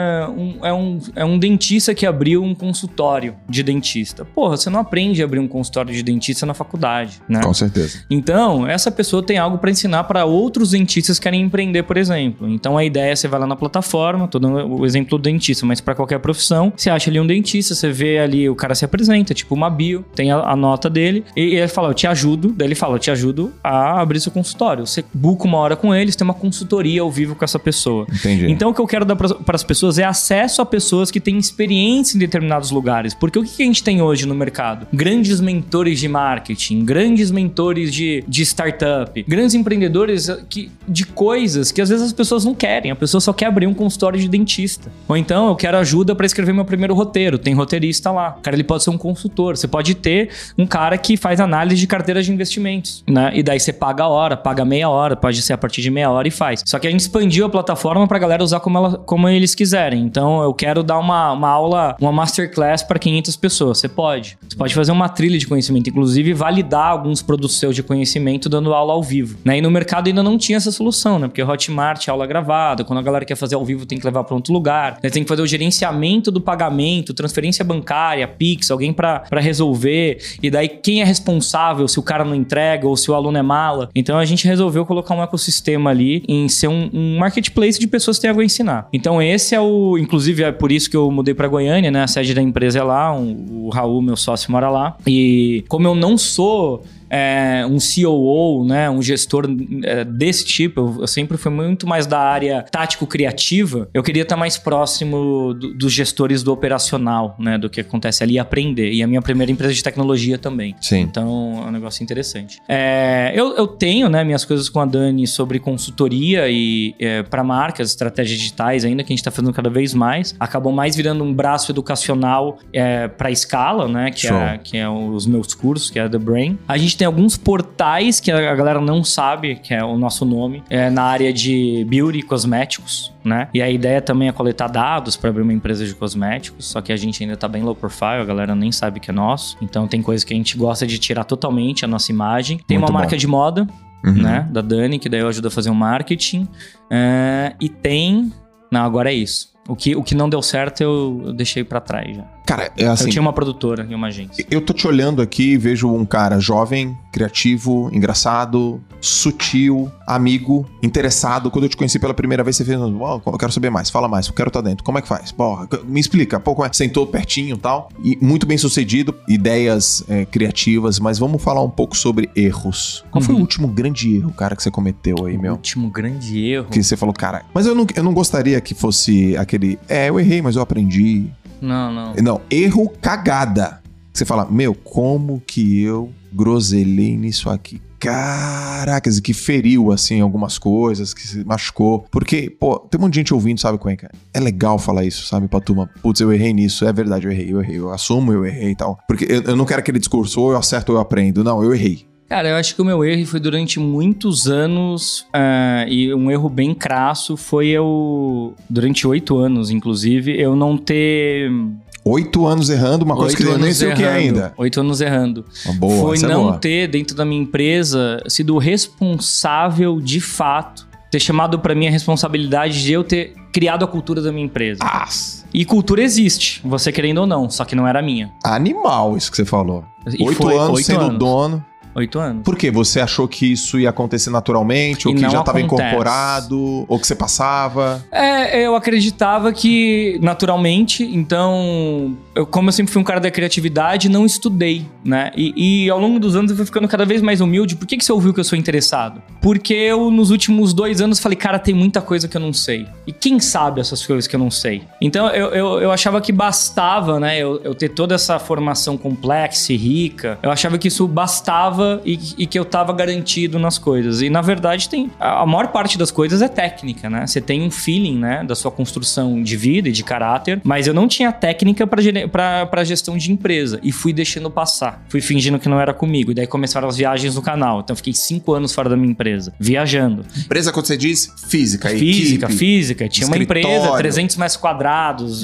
um dentista que abriu um consultório de dentista. Porra, você não aprende a abrir um consultório de dentista na faculdade, né? Com certeza. Então, essa pessoa tem algo pra ensinar pra outros dentistas que querem empreender, por exemplo. Então, a ideia é você vai lá na plataforma, tô dando o exemplo do dentista, mas pra qualquer profissão, você acha ali um dentista, você vê ali, o cara se apresenta, tipo uma bio, tem a nota dele, e ele fala, eu te ajudo, daí ele fala, eu te ajudo a abrir seu consultório. Você buca uma hora com eles, tem uma consultoria ao vivo com essa pessoa. Entendi. Então, o que eu quero dar para as pessoas é acesso a pessoas que têm experiência em determinados lugares. Porque o que a gente tem hoje no mercado? Grandes mentores de marketing, grandes mentores de startup, grandes empreendedores de coisas que às vezes as pessoas não querem. A pessoa só quer abrir um consultório de dentista. Ou então, eu quero ajuda para escrever escrever meu primeiro roteiro. Tem roteirista lá. O cara, ele pode ser um consultor. Você pode ter um cara que faz análise de carteiras de investimentos, né? E daí você paga a hora, paga meia hora, pode ser a partir de meia hora e faz. Só que a gente expandiu a plataforma pra galera usar como eles quiserem. Então, eu quero dar uma aula, uma masterclass para 500 pessoas. Você pode fazer uma trilha de conhecimento, inclusive validar alguns produtos seus de conhecimento dando aula ao vivo, né? E no mercado ainda não tinha essa solução, né? Porque Hotmart é aula gravada, quando a galera quer fazer ao vivo tem que levar para outro lugar, né? Tem que fazer o gerenciamento do pagamento, transferência bancária, Pix, alguém para resolver, e daí quem é responsável se o cara não entrega ou se o aluno é mala. Então a gente resolveu colocar um ecossistema ali em ser um marketplace de pessoas que têm algo a ensinar. Então esse é inclusive é por isso que eu mudei para Goiânia, né? A sede da empresa é lá, o Raul, meu sócio, mora lá. E como eu não sou um COO, né, um gestor desse tipo, eu sempre fui muito mais da área tático-criativa, eu queria estar mais próximo dos gestores do operacional, né, do que acontece ali e aprender. E a minha primeira empresa de tecnologia também. Sim. Então, é um negócio interessante. Eu tenho, né, minhas coisas com a Dani sobre consultoria e para marcas, estratégias digitais ainda, que a gente está fazendo cada vez mais. Acabou mais virando um braço educacional para escala, né, que é os meus cursos, que é The Brain. A gente tem alguns portais que a galera não sabe, que é o nosso nome, na área de beauty e cosméticos, né? E a ideia também é coletar dados para abrir uma empresa de cosméticos, só que a gente ainda tá bem low profile, a galera nem sabe que é nosso. Então tem coisas que a gente gosta de tirar totalmente a nossa imagem. Tem uma marca de moda, né? Da Dani, que daí eu ajudo a fazer um marketing. E tem... Não, agora é isso. O que não deu certo eu deixei pra trás já. Cara, assim... Eu tinha uma produtora e uma agência. Eu tô te olhando aqui e vejo um cara jovem, criativo, engraçado, sutil, amigo, interessado. Quando eu te conheci pela primeira vez, você fez... Uau, eu quero saber mais, fala mais, eu quero estar dentro. Como é que faz? Porra, me explica. Pô, como é? Sentou pertinho e tal. E muito bem sucedido, ideias criativas, mas vamos falar um pouco sobre erros. Qual foi o último grande erro, cara, que você cometeu aí, meu? O último grande erro? Que você falou, cara... Mas eu não gostaria que fosse aquele... eu errei, mas eu aprendi... Não, erro cagada. Você fala, meu, como que eu groselhei nisso aqui? Caracas, que feriu, assim, algumas coisas, que se machucou. Porque, pô, tem um monte de gente ouvindo, sabe, Cuenca? É legal falar isso, sabe, pra turma. Putz, eu errei nisso. É verdade, eu errei. Eu assumo, eu errei e tal. Porque eu não quero aquele discurso, ou eu acerto ou eu aprendo. Não, eu errei. Cara, eu acho que o meu erro foi durante muitos anos, e um erro bem crasso foi durante 8 anos, inclusive, eu não ter... 8 anos errando, uma coisa que eu nem sei o que é ainda. 8 anos errando. Boa, foi não ter, dentro da minha empresa, sido responsável de fato, ter chamado pra mim a responsabilidade de eu ter criado a cultura da minha empresa. E cultura existe, você querendo ou não, só que não era minha. Animal isso que você falou. 8 anos sendo dono. 8 anos. Por quê? Você achou que isso ia acontecer naturalmente? Ou que já estava incorporado? Ou que você passava? Eu acreditava que naturalmente. Então, como eu sempre fui um cara da criatividade, não estudei, né? E ao longo dos anos eu fui ficando cada vez mais humilde. Por que você ouviu que eu sou interessado? Porque eu, nos últimos 2 anos, falei, cara, tem muita coisa que eu não sei. E quem sabe essas coisas que eu não sei? Então, eu achava que bastava, né? Eu ter toda essa formação complexa e rica. Eu achava que isso bastava e que eu tava garantido nas coisas. E na verdade a maior parte das coisas é técnica, né? Você tem um feeling, né, da sua construção de vida e de caráter, mas eu não tinha técnica pra gestão de empresa e fui deixando passar. Fui fingindo que não era comigo. E daí começaram as viagens no canal. Então eu fiquei 5 anos fora da minha empresa, viajando. Empresa, quando você diz física. Física. Tinha uma empresa, 300 metros quadrados,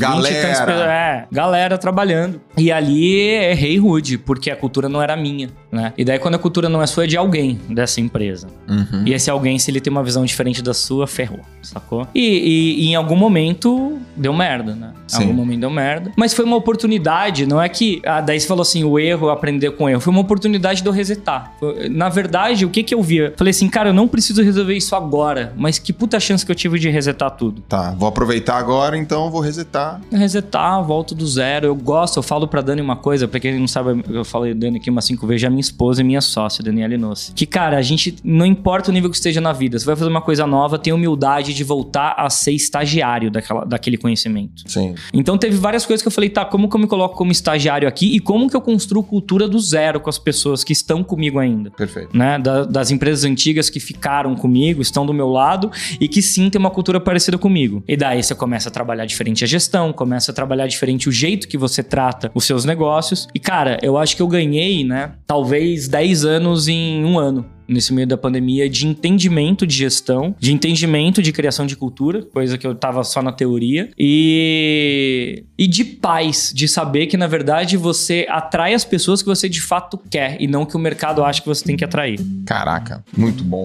galera trabalhando. E ali errei rude, porque a cultura não era minha, né? E daí quando a cultura não é sua, é de alguém dessa empresa. E esse alguém, se ele tem uma visão diferente da sua, ferrou, sacou? E em algum momento deu merda, né? Em algum momento deu merda. Mas foi uma oportunidade, não é que... daí você falou assim, o erro, aprender com o erro. Foi uma oportunidade de eu resetar. Na verdade, o que eu via? Falei assim, cara, eu não preciso resolver isso agora, mas que puta chance que eu tive de resetar tudo. Tá, vou aproveitar agora, então vou resetar. Volto do zero. Eu falo pra Dani uma coisa, pra quem não sabe, eu falei Dani aqui umas 5 vezes, já me esposa e minha sócia, Daniela Inossi. Que, cara, a gente, não importa o nível que esteja na vida, você vai fazer uma coisa nova, tem humildade de voltar a ser estagiário daquele conhecimento. Sim. Então teve várias coisas que eu falei, tá, como que eu me coloco como estagiário aqui e como que eu construo cultura do zero com as pessoas que estão comigo ainda. Perfeito. Né? Das empresas antigas que ficaram comigo, estão do meu lado e que sim tem uma cultura parecida comigo. E daí você começa a trabalhar diferente a gestão, começa a trabalhar diferente o jeito que você trata os seus negócios. E, cara, eu acho que eu ganhei, né, talvez 10 anos em um ano. Nesse meio da pandemia, de entendimento de gestão, de entendimento de criação de cultura, coisa que eu tava só na teoria, e de paz, de saber que, na verdade, você atrai as pessoas que você de fato quer e não que o mercado acha que você tem que atrair. Caraca, muito bom.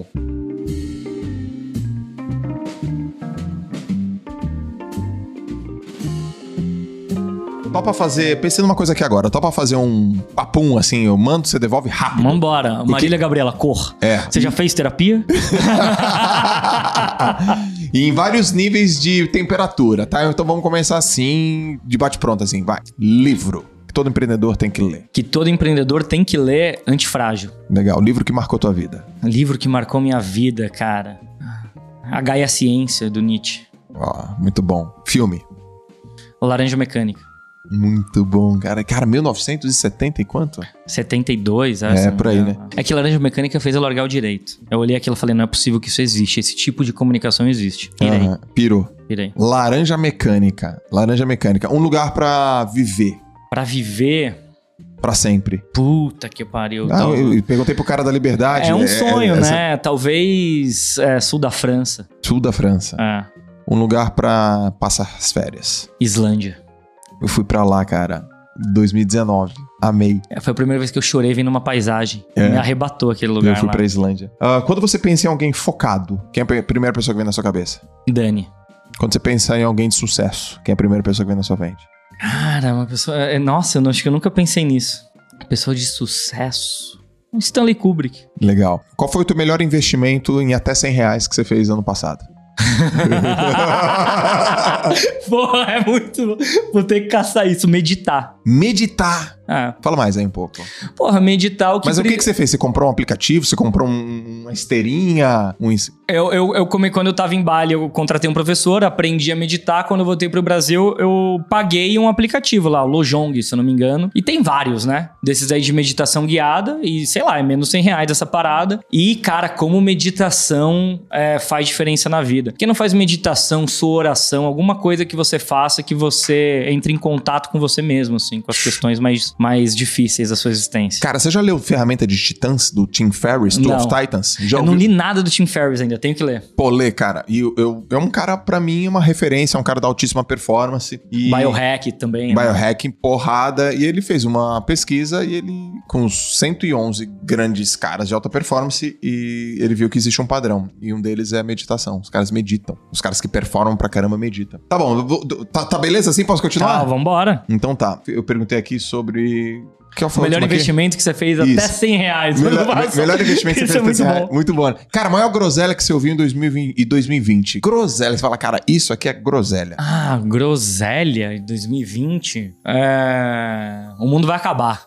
Topa fazer... Pensei numa coisa aqui agora. Topa fazer um papum, assim, eu mando, você devolve rápido. Vambora. Marília Gabriela, cor. Você já fez terapia? E em vários níveis de temperatura, tá? Então vamos começar assim, de bate-pronto, assim, vai. Livro que todo empreendedor tem que ler. Que todo empreendedor tem que ler, Antifrágil. Legal. Livro que marcou tua vida. Livro que marcou minha vida, cara. A Gaia Ciência, do Nietzsche. Ó, muito bom. Filme. Laranja Mecânica. Muito bom, cara. Cara, 1970 e quanto? 72, por aí, né? É que Laranja Mecânica fez eu largar o direito. Eu olhei aquilo e falei, não é possível que isso existe. Esse tipo de comunicação existe. Pirou. Pirei. Laranja Mecânica. Laranja Mecânica. Um lugar pra viver. Pra viver... Pra sempre. Puta que pariu. Eu perguntei pro cara da Liberdade. É um sonho, né? Talvez sul da França. Sul da França. Um lugar pra passar as férias. Islândia. Eu fui pra lá, cara, 2019. Amei. Foi a primeira vez que eu chorei vendo uma paisagem. Me arrebatou aquele lugar. Eu fui pra Islândia. Quando você pensa em alguém focado, quem é a primeira pessoa que vem na sua cabeça? Dani. Quando você pensa em alguém de sucesso, quem é a primeira pessoa que vem na sua mente? Cara, uma pessoa... Nossa, acho que eu nunca pensei nisso. Pessoa de sucesso... Stanley Kubrick. Legal. Qual foi o teu melhor investimento em até R$100 que você fez ano passado? Porra, é muito... Vou ter que caçar isso, meditar. Meditar? Fala mais aí um pouco. Porra, meditar o que... Mas o que você fez? Você comprou um aplicativo? Você comprou uma esteirinha? Quando eu tava em Bali, eu contratei um professor, aprendi a meditar. Quando eu voltei pro Brasil, eu paguei um aplicativo lá, o Lojong, se eu não me engano. E tem vários, né? Desses aí de meditação guiada. E, sei lá, é menos R$100 essa parada. E, cara, como meditação faz diferença na vida. Quem não faz meditação, sua oração, alguma coisa que você faça que você entre em contato com você mesmo, assim, com as questões mais difíceis da sua existência. Cara, você já leu Ferramenta de Titãs, do Tim Ferriss, Two of Titans? Eu não li nada do Tim Ferriss ainda, tenho que ler. Pô, lê, cara. E é um cara, pra mim, uma referência, é um cara da altíssima performance. Biohack também. Biohack, porrada. E ele fez uma pesquisa e ele, com os 111 grandes caras de alta performance, e ele viu que existe um padrão. E um deles é a meditação. Os caras meditam. Os caras que performam pra caramba meditam. Tá bom, tá beleza assim? Posso continuar? Vambora. Então tá. Eu perguntei aqui sobre... O melhor investimento que você fez até R$100. Melhor investimento que você fez até R$100. Muito bom. Cara, a maior groselha que você ouviu em 2020. Groselha. Você fala, cara, isso aqui é groselha. Groselha em 2020? O mundo vai acabar.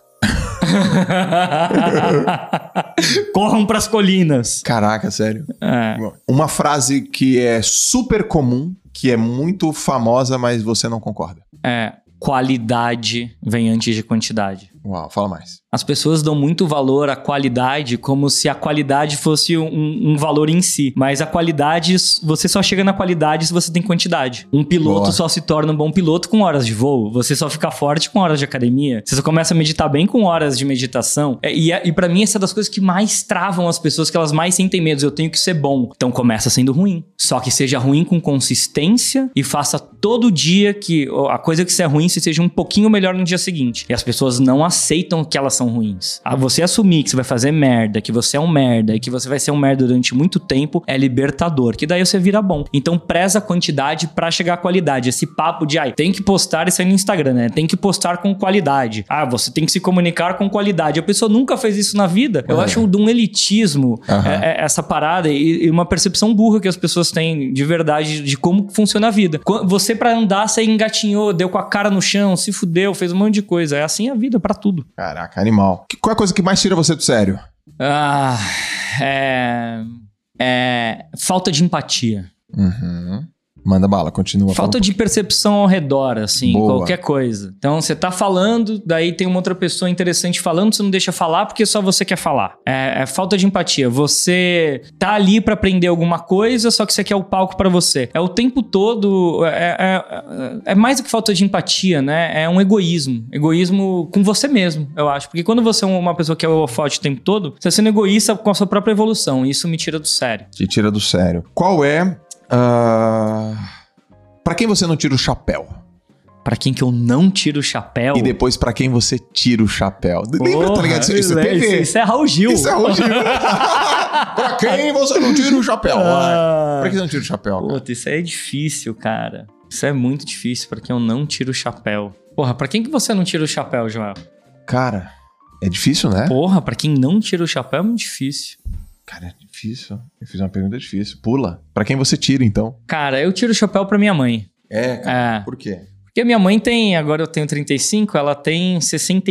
Corram pras colinas. Caraca, sério. Uma frase que é super comum, que é muito famosa, mas você não concorda. Qualidade vem antes de quantidade. Uau, fala mais. As pessoas dão muito valor à qualidade como se a qualidade fosse um valor em si. Mas a qualidade, você só chega na qualidade se você tem quantidade. Um piloto só se torna um bom piloto com horas de voo. Você só fica forte com horas de academia. Você só começa a meditar bem com horas de meditação. E pra mim, essa é das coisas que mais travam as pessoas, que elas mais sentem medo. Eu tenho que ser bom. Então começa sendo ruim. Só que seja ruim com consistência e faça todo dia que a coisa que você é ruim, você seja um pouquinho melhor no dia seguinte. E as pessoas não aceitam que elas são ruins. Você assumir que você vai fazer merda, que você é um merda e que você vai ser um merda durante muito tempo é libertador, que daí você vira bom. Então preza a quantidade pra chegar à qualidade. Esse papo de, tem que postar isso aí no Instagram, né? Tem que postar com qualidade. Você tem que se comunicar com qualidade. A pessoa nunca fez isso na vida. Eu acho de um elitismo essa parada e uma percepção burra que as pessoas têm de verdade de como funciona a vida. Você pra andar, você engatinhou, deu com a cara no chão, se fudeu, fez um monte de coisa. É assim a vida pra tudo. Caraca, Animal. Qual é a coisa que mais tira você do sério? Falta de empatia. Uhum. Manda bala, continua. Falta de percepção ao redor, assim, Boa. qualquer coisa. Então, você tá falando, daí tem uma outra pessoa interessante falando, você não deixa falar porque só você quer falar. É falta de empatia. Você tá ali pra aprender alguma coisa, só que você quer o palco pra você. É o tempo todo... É mais do que falta de empatia, né? É um egoísmo. Egoísmo com você mesmo, eu acho. Porque quando você é uma pessoa que é o holofote o tempo todo, você tá sendo egoísta com a sua própria evolução. E isso me tira do sério. Te tira do sério. Qual é... Pra quem você não tira o chapéu? Pra quem que eu não tiro o chapéu? E depois pra quem você tira o chapéu? Lembra, tá ligado? Isso é TV. Isso é Raul Gil. Isso é Raul Gil. Pra quem você não tira o chapéu? Pra quem você não tira o chapéu? Puta, isso é difícil, cara. Isso é muito difícil pra quem eu não tiro o chapéu. Porra, pra quem que você não tira o chapéu, Joel? Cara, é difícil, né? Porra, pra quem não tira o chapéu é muito difícil. Cara, é difícil. Eu fiz uma pergunta difícil. Pula. Pra quem você tira, então? Cara, eu tiro o chapéu pra minha mãe. Cara. Por quê? Porque a minha mãe tem, agora eu tenho 35, ela tem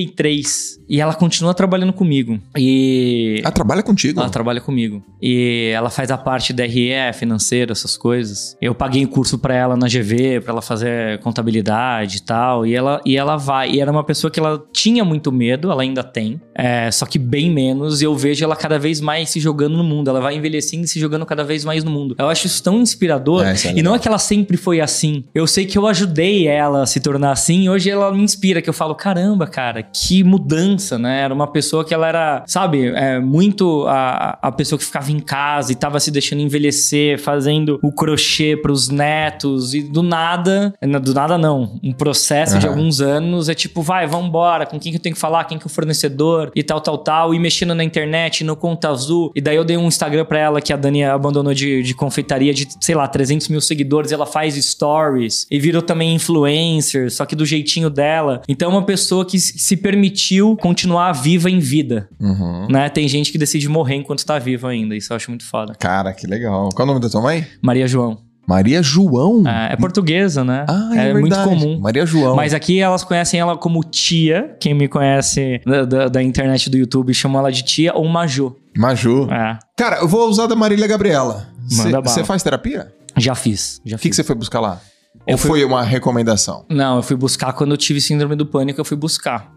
63. E ela continua trabalhando comigo. E... Ela trabalha contigo? Ela trabalha comigo. E ela faz a parte da RE, financeira, essas coisas. Eu paguei curso pra ela na GV, pra ela fazer contabilidade e tal. E ela vai. E era uma pessoa que ela tinha muito medo, ela ainda tem. Só que bem menos. E eu vejo ela cada vez mais se jogando no mundo. Ela vai envelhecendo e se jogando cada vez mais no mundo. Eu acho isso tão inspirador. E não é que ela sempre foi assim. Eu sei que eu ajudei ela a se tornar assim. E hoje ela me inspira, que eu falo, caramba, cara, que mudança, né? Era uma pessoa que ela era, sabe, muito a pessoa que ficava em casa e tava se deixando envelhecer, fazendo o crochê pros netos. E do nada não, um processo de alguns anos é tipo, vambora, com quem que eu tenho que falar, quem que é o fornecedor e tal, e mexendo na internet, no Conta Azul. E daí eu dei um Instagram pra ela que a Dani abandonou de confeitaria de, sei lá, 300 mil seguidores. Ela faz stories e virou também influencer, só que do jeitinho dela. Então é uma pessoa que se permitiu continuar viva em vida, né? Tem gente que decide morrer enquanto tá viva ainda. Isso eu acho muito foda. Cara, que legal. Qual é o nome da tua mãe? Maria João. Maria João? É portuguesa, né? É muito comum. Maria João. Mas aqui elas conhecem ela como tia. Quem me conhece da internet do YouTube chama ela de tia ou Maju. Maju. Cara, eu vou usar da Marília Gabriela. Você faz terapia? Já fiz. O que você foi buscar lá? Ou foi uma recomendação? Não, eu fui buscar quando eu tive síndrome do pânico, eu fui buscar.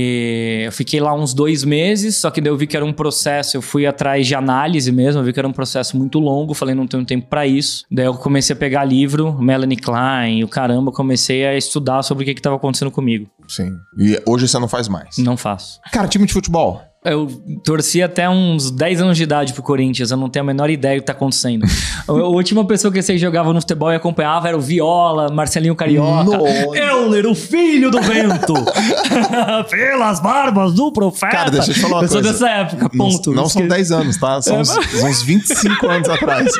E eu fiquei lá uns 2 meses, só que daí eu vi que era um processo, eu fui atrás de análise mesmo, eu vi que era um processo muito longo, falei, não tenho tempo pra isso. Daí eu comecei a pegar livro, Melanie Klein, o caramba, comecei a estudar sobre o que tava acontecendo comigo. Sim. E hoje você não faz mais? Não faço. Cara, time de futebol? Eu torci até uns 10 anos de idade pro Corinthians, eu não tenho a menor ideia do que tá acontecendo. A última pessoa que eu sei que jogava no futebol e acompanhava era o Viola, Marcelinho Carioca, Euler, o filho do vento, pelas barbas do profeta. Cara, deixa eu te falar uma coisa. Eu sou dessa época, ponto. Não são 10 anos, tá? São uns 25 anos atrás.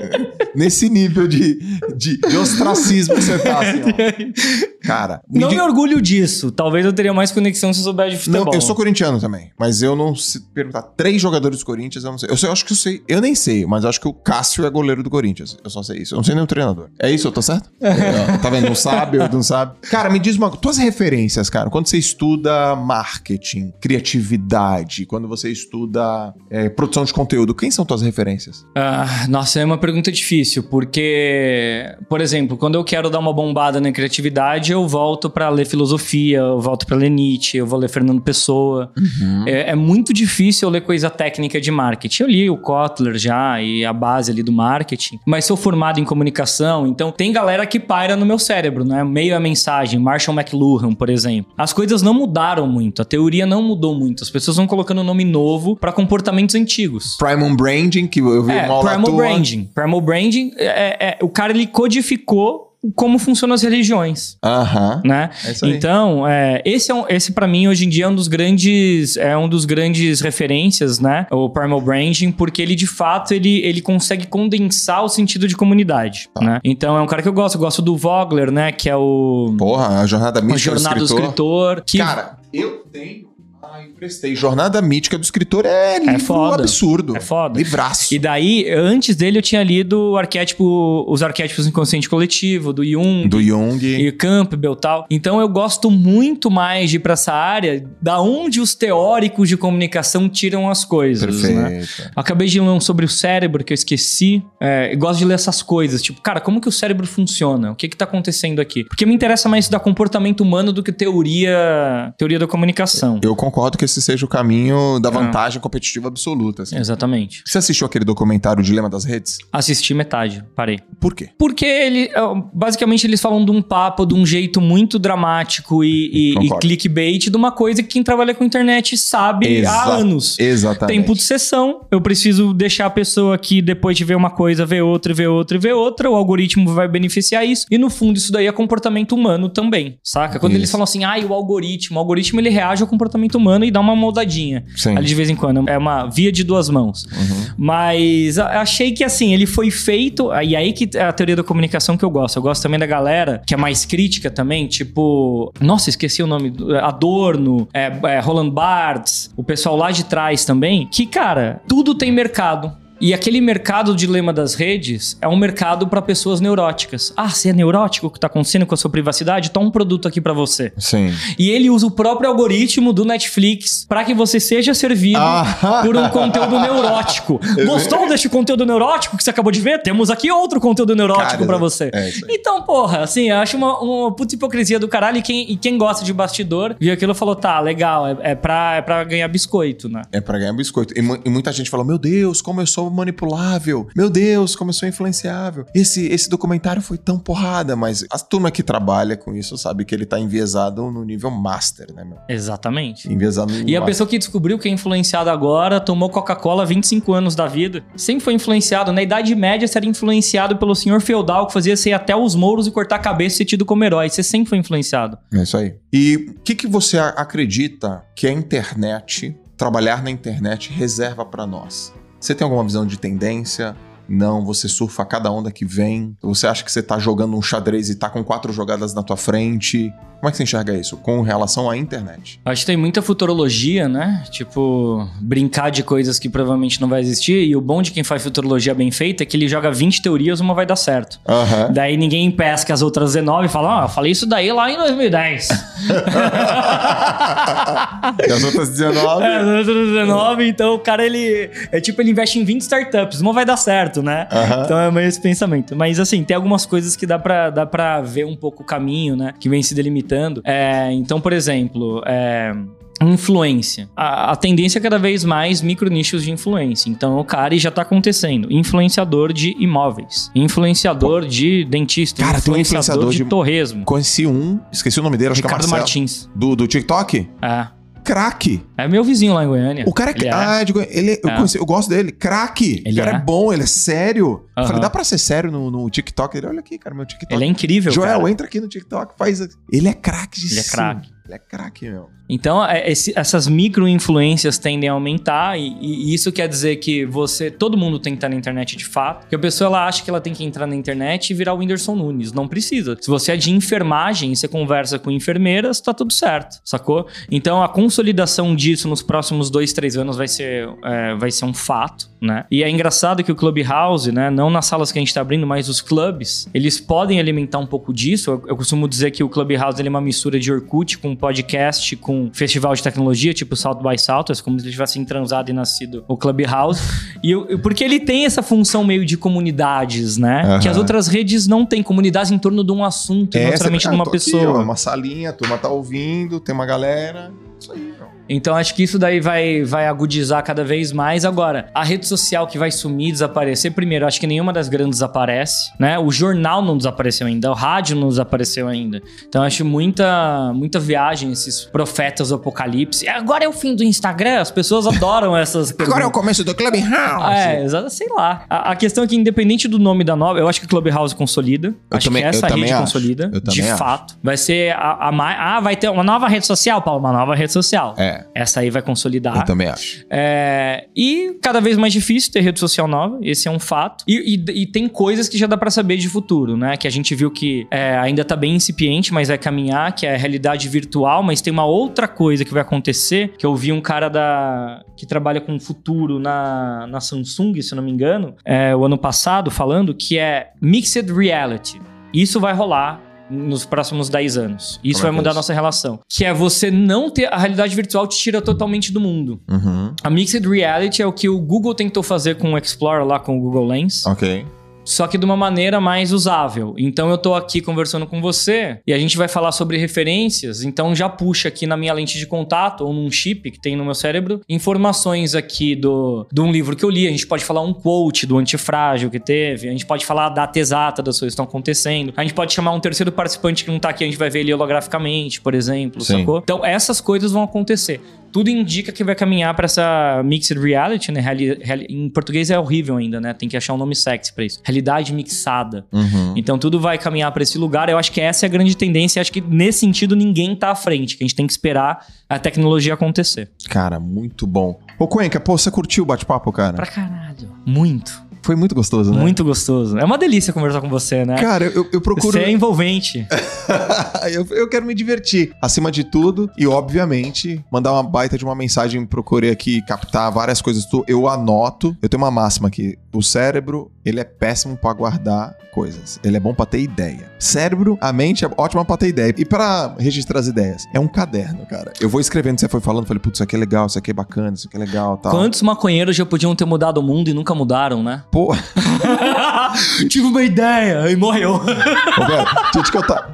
Nesse nível de ostracismo que você tá, assim, ó. Cara... Não me orgulho disso. Talvez eu teria mais conexão se eu soubesse de futebol. Não, eu sou corintiano também, mas eu não se perguntar 3 jogadores do Corinthians, eu não sei. Eu acho que eu sei. Eu nem sei, mas eu acho que o Cássio é goleiro do Corinthians. Eu só sei isso. Eu não sei nem o treinador. É isso? Eu tô certo? Tá vendo? Não sabe, eu não sabe. Cara, me diz tuas referências, cara. Quando você estuda marketing, criatividade, quando você estuda produção de conteúdo, quem são tuas referências? Nossa, é uma pergunta difícil, porque, por exemplo, quando eu quero dar uma bombada na criatividade, eu volto pra ler filosofia, eu volto pra ler Nietzsche, eu vou ler Fernando Pessoa. É muito difícil eu ler coisa técnica de marketing. Eu li o Kotler já e a base ali do marketing, mas sou formado em comunicação, então tem galera que paira no meu cérebro, né? Meio a mensagem, Marshall McLuhan, por exemplo. As coisas não mudaram muito, a teoria não mudou muito, as pessoas vão colocando nome novo pra comportamentos antigos. Primal Branding, que eu vi uma aula Primal Branding, o cara ele codificou como funcionam as religiões. Né? É isso aí. Então, esse pra mim, hoje em dia, é um dos grandes referências, né? O Primal Branding, porque ele, de fato, ele consegue condensar o sentido de comunidade, né? Então, é um cara que eu gosto do Vogler, né? Que é o... Porra, a Jornada Mística do Escritor. Cara, eu tenho Emprestei. Jornada Mítica do Escritor é livro foda. absurdo. É foda. Livraço. E daí, antes dele, eu tinha lido os arquétipos do inconsciente coletivo, do Jung. E Campbell e tal. Então, eu gosto muito mais de ir pra essa área da onde os teóricos de comunicação tiram as coisas. Perfeito. Né? Acabei de ler um sobre o cérebro, que eu esqueci. Eu gosto de ler essas coisas. Tipo, cara, como que o cérebro funciona? O que tá acontecendo aqui? Porque me interessa mais estudar comportamento humano do que teoria da comunicação. Eu concordo que esse seja o caminho da vantagem competitiva absoluta. Assim. Exatamente. Você assistiu aquele documentário Dilema das Redes? Assisti metade, parei. Por quê? Porque basicamente eles falam de um papo, de um jeito muito dramático e clickbait de uma coisa que quem trabalha com internet sabe há anos. Exatamente. Tempo de sessão, eu preciso deixar a pessoa aqui, depois de ver uma coisa, ver outra, ver outra e ver outra, o algoritmo vai beneficiar isso, e no fundo isso daí é comportamento humano também, saca? Quando eles falam assim, o algoritmo ele reage ao comportamento humano e dá uma moldadinha. Sim. Ali de vez em quando, é uma via de duas mãos. Mas achei que assim, ele foi feito, e aí que é a teoria da comunicação que eu gosto também da galera que é mais crítica também, tipo, nossa, esqueci o nome, Adorno, Roland Barthes, o pessoal lá de trás também, que cara, tudo tem mercado. E aquele mercado de dilema das redes é um mercado para pessoas neuróticas. Você é neurótico? O que tá acontecendo com a sua privacidade? Tá um produto aqui para você. Sim. E ele usa o próprio algoritmo do Netflix para que você seja servido por um conteúdo neurótico. Gostou deste conteúdo neurótico que você acabou de ver? Temos aqui outro conteúdo neurótico para você. Então, porra, assim, eu acho uma puta hipocrisia do caralho. E quem gosta de bastidor viu aquilo e falou, tá, legal, é pra ganhar biscoito, né? É pra ganhar biscoito. E muita gente falou, meu Deus, como eu sou manipulável. Meu Deus, como eu sou influenciável. Esse documentário foi tão porrada, mas a turma que trabalha com isso sabe que ele tá enviesado no nível master, né, meu? Exatamente. Enviesado no nível master. A pessoa que descobriu que é influenciado agora, tomou Coca-Cola 25 anos da vida, sempre foi influenciado. Na Idade Média, você era influenciado pelo senhor feudal que fazia você ir até os mouros e cortar a cabeça e ser tido como herói. Você sempre foi influenciado. É isso aí. E o que você acredita que a internet, trabalhar na internet, reserva pra nós? Você tem alguma visão de tendência? Não, você surfa cada onda que vem? Você acha que você tá jogando um xadrez e tá com 4 jogadas na tua frente? Como é que você enxerga isso com relação à internet? Acho que tem muita futurologia, né? Tipo, brincar de coisas que provavelmente não vai existir. E o bom de quem faz futurologia bem feita é que ele joga 20 teorias, uma vai dar certo. Daí ninguém pesca as outras 19 e fala, eu falei isso daí lá em 2010. E as outras 19? As outras 19, então o cara, ele investe em 20 startups, uma vai dar certo, né? Então é meio esse pensamento. Mas assim, tem algumas coisas que dá pra ver um pouco o caminho, né? Que vem se delimitando. Então, por exemplo, influência. A tendência é cada vez mais micronichos de influência. Então, o cara já tá acontecendo. Influenciador de imóveis. Influenciador de dentista. Cara, tem um influenciador de torresmo. Conheci esqueci o nome dele, acho Ricardo que é Marcelo. Martins. Do TikTok? Craque. É meu vizinho lá em Goiânia. O cara eu gosto dele. Craque. O cara é bom, ele é sério. Eu falei, dá pra ser sério no TikTok? Ele, olha aqui, cara, meu TikTok. Ele é incrível, Joel, cara. entra aqui no TikTok, faz... Ele é craque de Ele é craque. Ele é craque, meu. Então, essas micro-influências tendem a aumentar e isso quer dizer que todo mundo tem que estar na internet de fato. Porque a pessoa, ela acha que ela tem que entrar na internet e virar o Whindersson Nunes. Não precisa. Se você é de enfermagem e você conversa com enfermeiras, tá tudo certo, sacou? Então, a consolidação disso nos próximos 2-3 anos vai ser um fato, né? E é engraçado que o Clubhouse, né? Não nas salas que a gente tá abrindo, mas os clubes, eles podem alimentar um pouco disso. Eu costumo dizer que o Clubhouse, ele é uma mistura de Orkut com podcast, com festival de tecnologia, tipo South by Southwest, como se ele tivesse transado e nascido o Clubhouse. Porque ele tem essa função meio de comunidades, né? Que as outras redes não têm. Comunidades em torno de um assunto, não necessariamente de uma pessoa. Aqui, uma salinha, a turma tá ouvindo, tem uma galera... Isso aí, meu. Então, acho que isso daí vai agudizar cada vez mais. Agora, a rede social que vai sumir, desaparecer, primeiro, acho que nenhuma das grandes desaparece, né? O jornal não desapareceu ainda, o rádio não desapareceu ainda. Então, acho muita viagem, esses profetas do apocalipse. E agora é o fim do Instagram, as pessoas adoram essas perguntas. Agora é o começo do Clubhouse. Sei lá. A questão é que, independente do nome da nova, eu acho que o Clubhouse consolida. Acho que essa rede consolida, de fato. Vai ser vai ter uma nova rede social, Paulo, uma nova rede social. Essa aí vai consolidar. Eu também acho. E cada vez mais difícil ter rede social nova, esse é um fato. E tem coisas que já dá pra saber de futuro, né? Que a gente viu que ainda tá bem incipiente, mas vai caminhar, que é a realidade virtual, mas tem uma outra coisa que vai acontecer, que eu vi um cara que trabalha com futuro na Samsung, se eu não me engano, o ano passado, falando que é Mixed Reality. Isso vai rolar nos próximos 10 anos. Isso vai mudar a nossa relação. Que é você não ter... A realidade virtual te tira totalmente do mundo. Uhum. A Mixed Reality é o que o Google tentou fazer com o Explorer lá, com o Google Lens. Ok. Só que de uma maneira mais usável. Então eu tô aqui conversando com você e a gente vai falar sobre referências. Então já puxa aqui na minha lente de contato ou num chip que tem no meu cérebro informações aqui de um livro que eu li. A gente pode falar um quote do Antifrágil que teve. A gente pode falar a data exata das coisas que estão acontecendo. A gente pode chamar um terceiro participante que não tá aqui. A gente vai ver ele holograficamente, por exemplo. Sim. Sacou? Então essas coisas vão acontecer. Tudo indica que vai caminhar pra essa Mixed Reality, né? Em português é horrível ainda, né? Tem que achar um nome sexy pra isso. Realidade mixada. Uhum. Então tudo vai caminhar pra esse lugar. Eu acho que essa é a grande tendência. Eu acho que nesse sentido ninguém tá à frente. Que a gente tem que esperar a tecnologia acontecer. Cara, muito bom. Ô, Cuenca, você curtiu o bate-papo, cara? Pra caralho. Muito. Foi muito gostoso, né? Muito gostoso. É uma delícia conversar com você, né? Cara, eu procuro... Você é envolvente. eu quero me divertir, acima de tudo. E, obviamente, mandar uma baita de uma mensagem. Procurei aqui captar várias coisas. Eu anoto. Eu tenho uma máxima aqui. O cérebro, ele é péssimo pra guardar coisas. Ele é bom pra ter ideia. Cérebro, a mente é ótima pra ter ideia. E pra registrar as ideias. É um caderno, cara. Eu vou escrevendo, você foi falando, falei, putz, isso aqui é legal, isso aqui é bacana, isso aqui é legal, tal. Quantos maconheiros já podiam ter mudado o mundo e nunca mudaram, né? Pô. Tive uma ideia e morreu. Roberto, deixa eu te contar.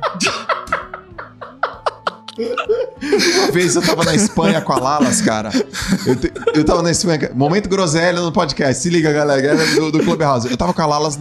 Uma vez eu tava na Espanha com a Lalas, cara. Eu tava na Espanha. Momento groselha no podcast. Se liga, galera. Do Clubhouse. Eu tava com a Lalas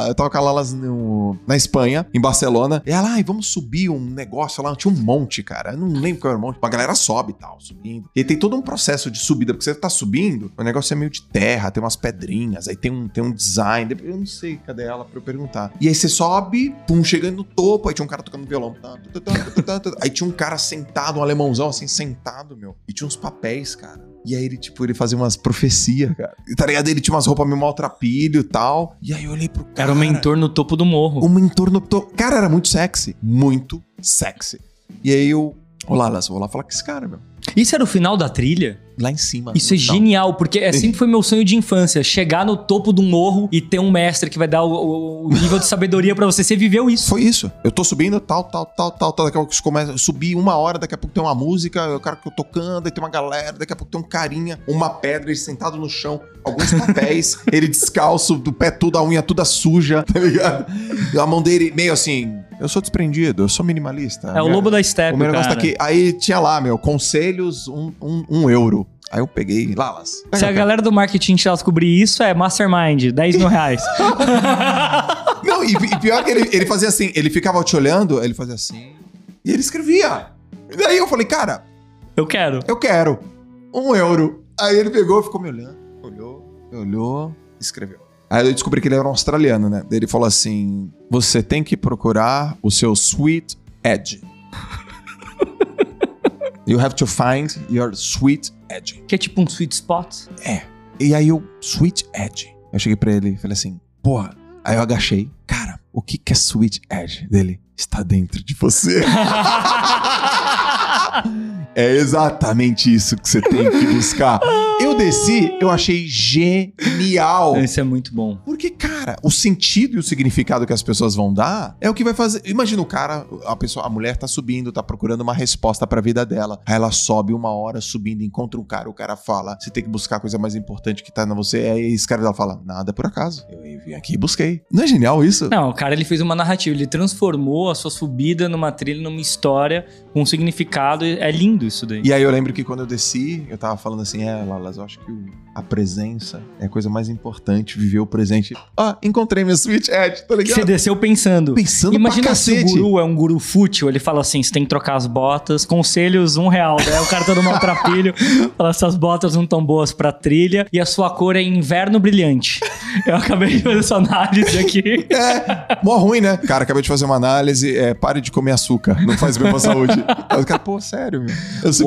na Espanha, em Barcelona. E ela, vamos subir um negócio lá. Tinha um monte, cara. Eu não lembro qual era o monte. A galera sobe e tal, subindo. E tem todo um processo de subida, porque você tá subindo, o negócio é meio de terra, tem umas pedrinhas, aí tem um design. Eu não sei cadê ela pra eu perguntar. E aí você sobe, pum, chegando no topo, aí tinha um cara tocando violão. Aí tinha um cara sentado, um alemãozão assim, sentado, meu. E tinha uns papéis, cara. E aí ele fazia umas profecias, cara. E tá ligado? Ele tinha umas roupas meio maltrapilho e tal. E aí eu olhei pro cara. Era o mentor no topo do morro. O mentor no topo. Cara, era muito sexy. Muito sexy. E aí eu... Olá, Lalas, vou lá falar com esse cara, meu. Isso era o final da trilha? Lá em cima. Isso é genial, porque sempre foi meu sonho de infância. Chegar no topo de um morro e ter um mestre que vai dar o nível de sabedoria pra você. Você viveu isso. Foi isso. Eu tô subindo, tal. Daqui a pouco começa a subir 1 hora, daqui a pouco tem uma música, o cara que eu tocando, aí tem uma galera, daqui a pouco tem um carinha, uma pedra, ele sentado no chão, alguns papéis, ele descalço, do pé tudo, a unha toda suja, tá ligado? A mão dele meio assim... Eu sou desprendido, eu sou minimalista. É o lobo da steppe, o meu negócio tá aqui. Aí tinha lá, meu, conselhos, um euro. Aí eu peguei, Lalas. Se a galera do marketing já descobrir isso, é Mastermind, 10 mil reais. Não, e pior que ele fazia assim, ele ficava te olhando, ele fazia assim, e ele escrevia. E daí eu falei, cara... Eu quero. 1 euro. Aí ele pegou, ficou me olhando, olhou, escreveu. Aí eu descobri que ele era um australiano, né? Daí ele falou assim, você tem que procurar o seu sweet edge. You have to find your sweet edge. Que é tipo um sweet spot? É. E aí eu, sweet edge. Eu cheguei pra ele e falei assim, porra. Aí eu agachei. Cara, o que é sweet edge dele? Está dentro de você. É exatamente isso que você tem que buscar. Eu desci, eu achei genial. Isso é muito bom. Porque, cara, o sentido e o significado que as pessoas vão dar é o que vai fazer. Imagina o cara, a mulher tá subindo, tá procurando uma resposta pra vida dela. Aí ela sobe 1 hora subindo, encontra um cara, o cara fala, você tem que buscar a coisa mais importante que tá na você. Aí esse cara dela fala, nada por acaso. Eu vim aqui e busquei. Não é genial isso? Não, o cara, ele fez uma narrativa, ele transformou a sua subida numa trilha, numa história, com um significado. É lindo isso daí. E aí eu lembro que quando eu desci, eu tava falando assim, Lalas, eu acho que a presença é a coisa mais importante, viver o presente. Encontrei minha sweet edge, tá ligado? Você desceu pensando. Imagina pra se o guru é um guru fútil, ele fala assim, você tem que trocar as botas, conselhos R$1, né? O cara todo maltrapilho, fala, essas botas não tão boas pra trilha, e a sua cor é inverno brilhante. Eu acabei de fazer essa análise aqui. Mó ruim, né? Cara, acabei de fazer uma análise, pare de comer açúcar, não faz bem pra saúde. Aí o cara, pô, sério, meu. Eu subi...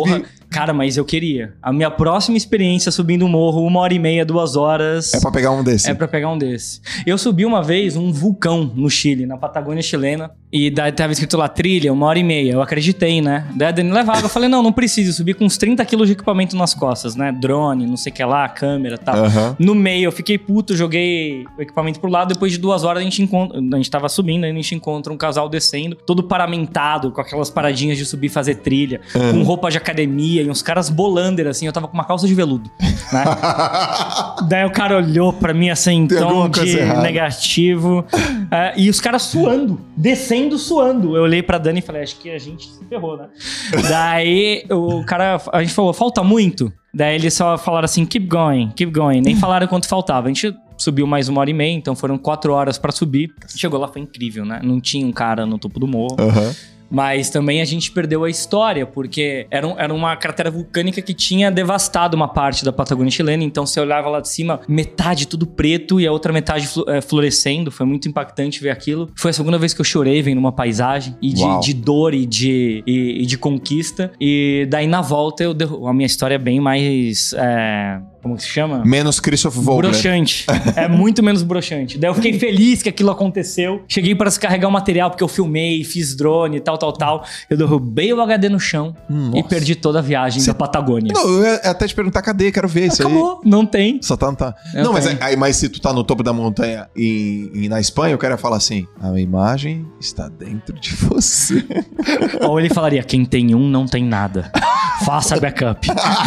Cara, mas eu queria. A minha próxima experiência subindo um morro, 1h30, 2 horas... É pra pegar um desse? É pra pegar um desse. Eu subi uma vez um vulcão no Chile, na Patagônia chilena, e daí tava escrito lá, trilha, 1h30. Eu acreditei, né? Daí a Dani levava. Eu falei, não preciso. Eu subi com uns 30 quilos de equipamento nas costas, né? Drone, não sei o que lá, câmera e tal. No meio, eu fiquei puto, joguei o equipamento pro lado. Depois de 2 horas, a gente tava subindo, aí a gente encontra um casal descendo, todo paramentado, com aquelas paradinhas de subir e fazer trilha, com roupa de academia e uns caras bolander, assim. Eu tava com uma calça de veludo, né? Daí o cara olhou pra mim, assim, tom de negativo. E os caras suando, descendo, suando. Eu olhei pra Dani e falei, acho que a gente se ferrou, né? Daí o cara, a gente falou, falta muito? Daí eles só falaram assim, keep going. Nem falaram quanto faltava. A gente subiu mais 1h30, então foram 4 horas pra subir. Chegou lá, foi incrível, né? Não tinha um cara no topo do morro. Mas também a gente perdeu a história, porque era uma cratera vulcânica que tinha devastado uma parte da Patagônia chilena. Então você olhava lá de cima, metade tudo preto e a outra metade florescendo. Foi muito impactante ver aquilo. Foi a segunda vez que eu chorei vendo uma paisagem e de dor e de conquista. E daí na volta a minha história é bem mais... como que se chama? Menos Christoph Vogler. Broxante. É muito menos broxante. Daí eu fiquei feliz que aquilo aconteceu. Cheguei para descarregar o material, porque eu filmei, fiz drone e tal. Eu derrubei o HD no chão e perdi toda a viagem da Patagônia. Não, eu ia até te perguntar, cadê? Quero ver isso aí. Acabou, não tem. Só tá, não tá. Não, mas se tu tá no topo da montanha e na Espanha, eu quero falar assim, a imagem está dentro de você. Ou ele falaria, quem tem um não tem nada. Faça backup.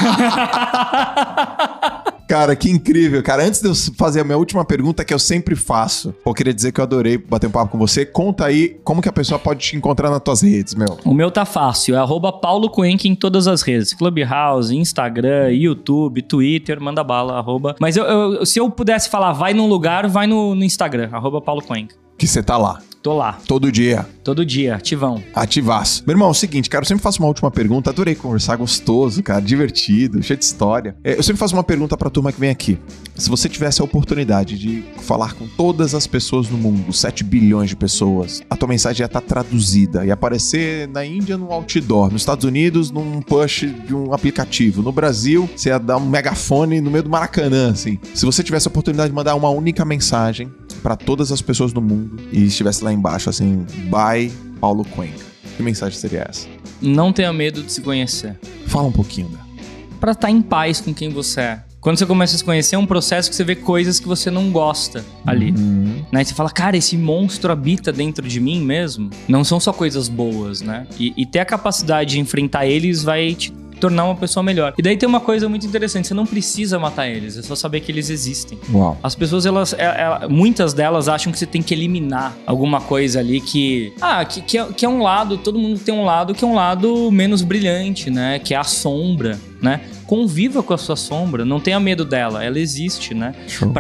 Cara, que incrível, cara. Antes de eu fazer a minha última pergunta, que eu sempre faço, eu queria dizer que eu adorei bater um papo com você. Conta aí como que a pessoa pode te encontrar nas tuas redes, meu. O meu tá fácil, é @Paulo Cuenca em todas as redes. Clubhouse, Instagram, YouTube, Twitter, manda bala, Mas se eu pudesse falar, vai num lugar, vai no Instagram, @Paulo Cuenca. Que você tá lá. Tô lá. Todo dia. Todo dia, ativão. Ativaço. Meu irmão, é o seguinte, cara, eu sempre faço uma última pergunta. Adorei conversar, gostoso, cara, divertido, cheio de história. Eu sempre faço uma pergunta pra turma que vem aqui. Se você tivesse a oportunidade de falar com todas as pessoas no mundo, 7 bilhões de pessoas, a tua mensagem ia estar traduzida, ia aparecer na Índia num outdoor, nos Estados Unidos num push de um aplicativo, no Brasil você ia dar um megafone no meio do Maracanã, assim. Se você tivesse a oportunidade de mandar uma única mensagem pra todas as pessoas do mundo e estivesse lá embaixo, assim, by Paulo Cuenca, que mensagem seria essa? Não tenha medo de se conhecer. Fala um pouquinho, né? Pra estar em paz com quem você é. Quando você começa a se conhecer, é um processo que você vê coisas que você não gosta ali. Né? E você fala, cara, esse monstro habita dentro de mim mesmo? Não são só coisas boas, né? E ter a capacidade de enfrentar eles vai te tornar uma pessoa melhor. E daí tem uma coisa muito interessante, você não precisa matar eles, é só saber que eles existem. Uau. As pessoas, muitas delas acham que você tem que eliminar alguma coisa ali que é um lado, todo mundo tem um lado que é um lado menos brilhante, né? Que é a sombra, né? Conviva com a sua sombra, não tenha medo dela, ela existe, né?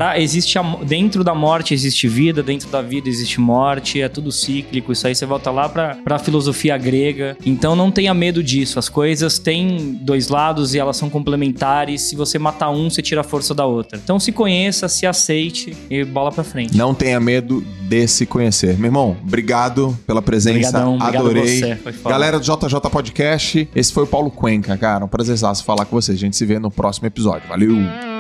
Dentro da morte existe vida, dentro da vida existe morte, é tudo cíclico, isso aí você volta lá pra filosofia grega. Então não tenha medo disso, as coisas têm 2 lados e elas são complementares, se você matar um, você tira a força da outra. Então se conheça, se aceite e bola pra frente. Não tenha medo de se conhecer. Meu irmão, obrigado pela presença, adorei. Você, foi foda. Galera do JJ Podcast, esse foi o Paulo Cuenca, cara, um prazerzaço falar com vocês. A gente se vê no próximo episódio. Valeu!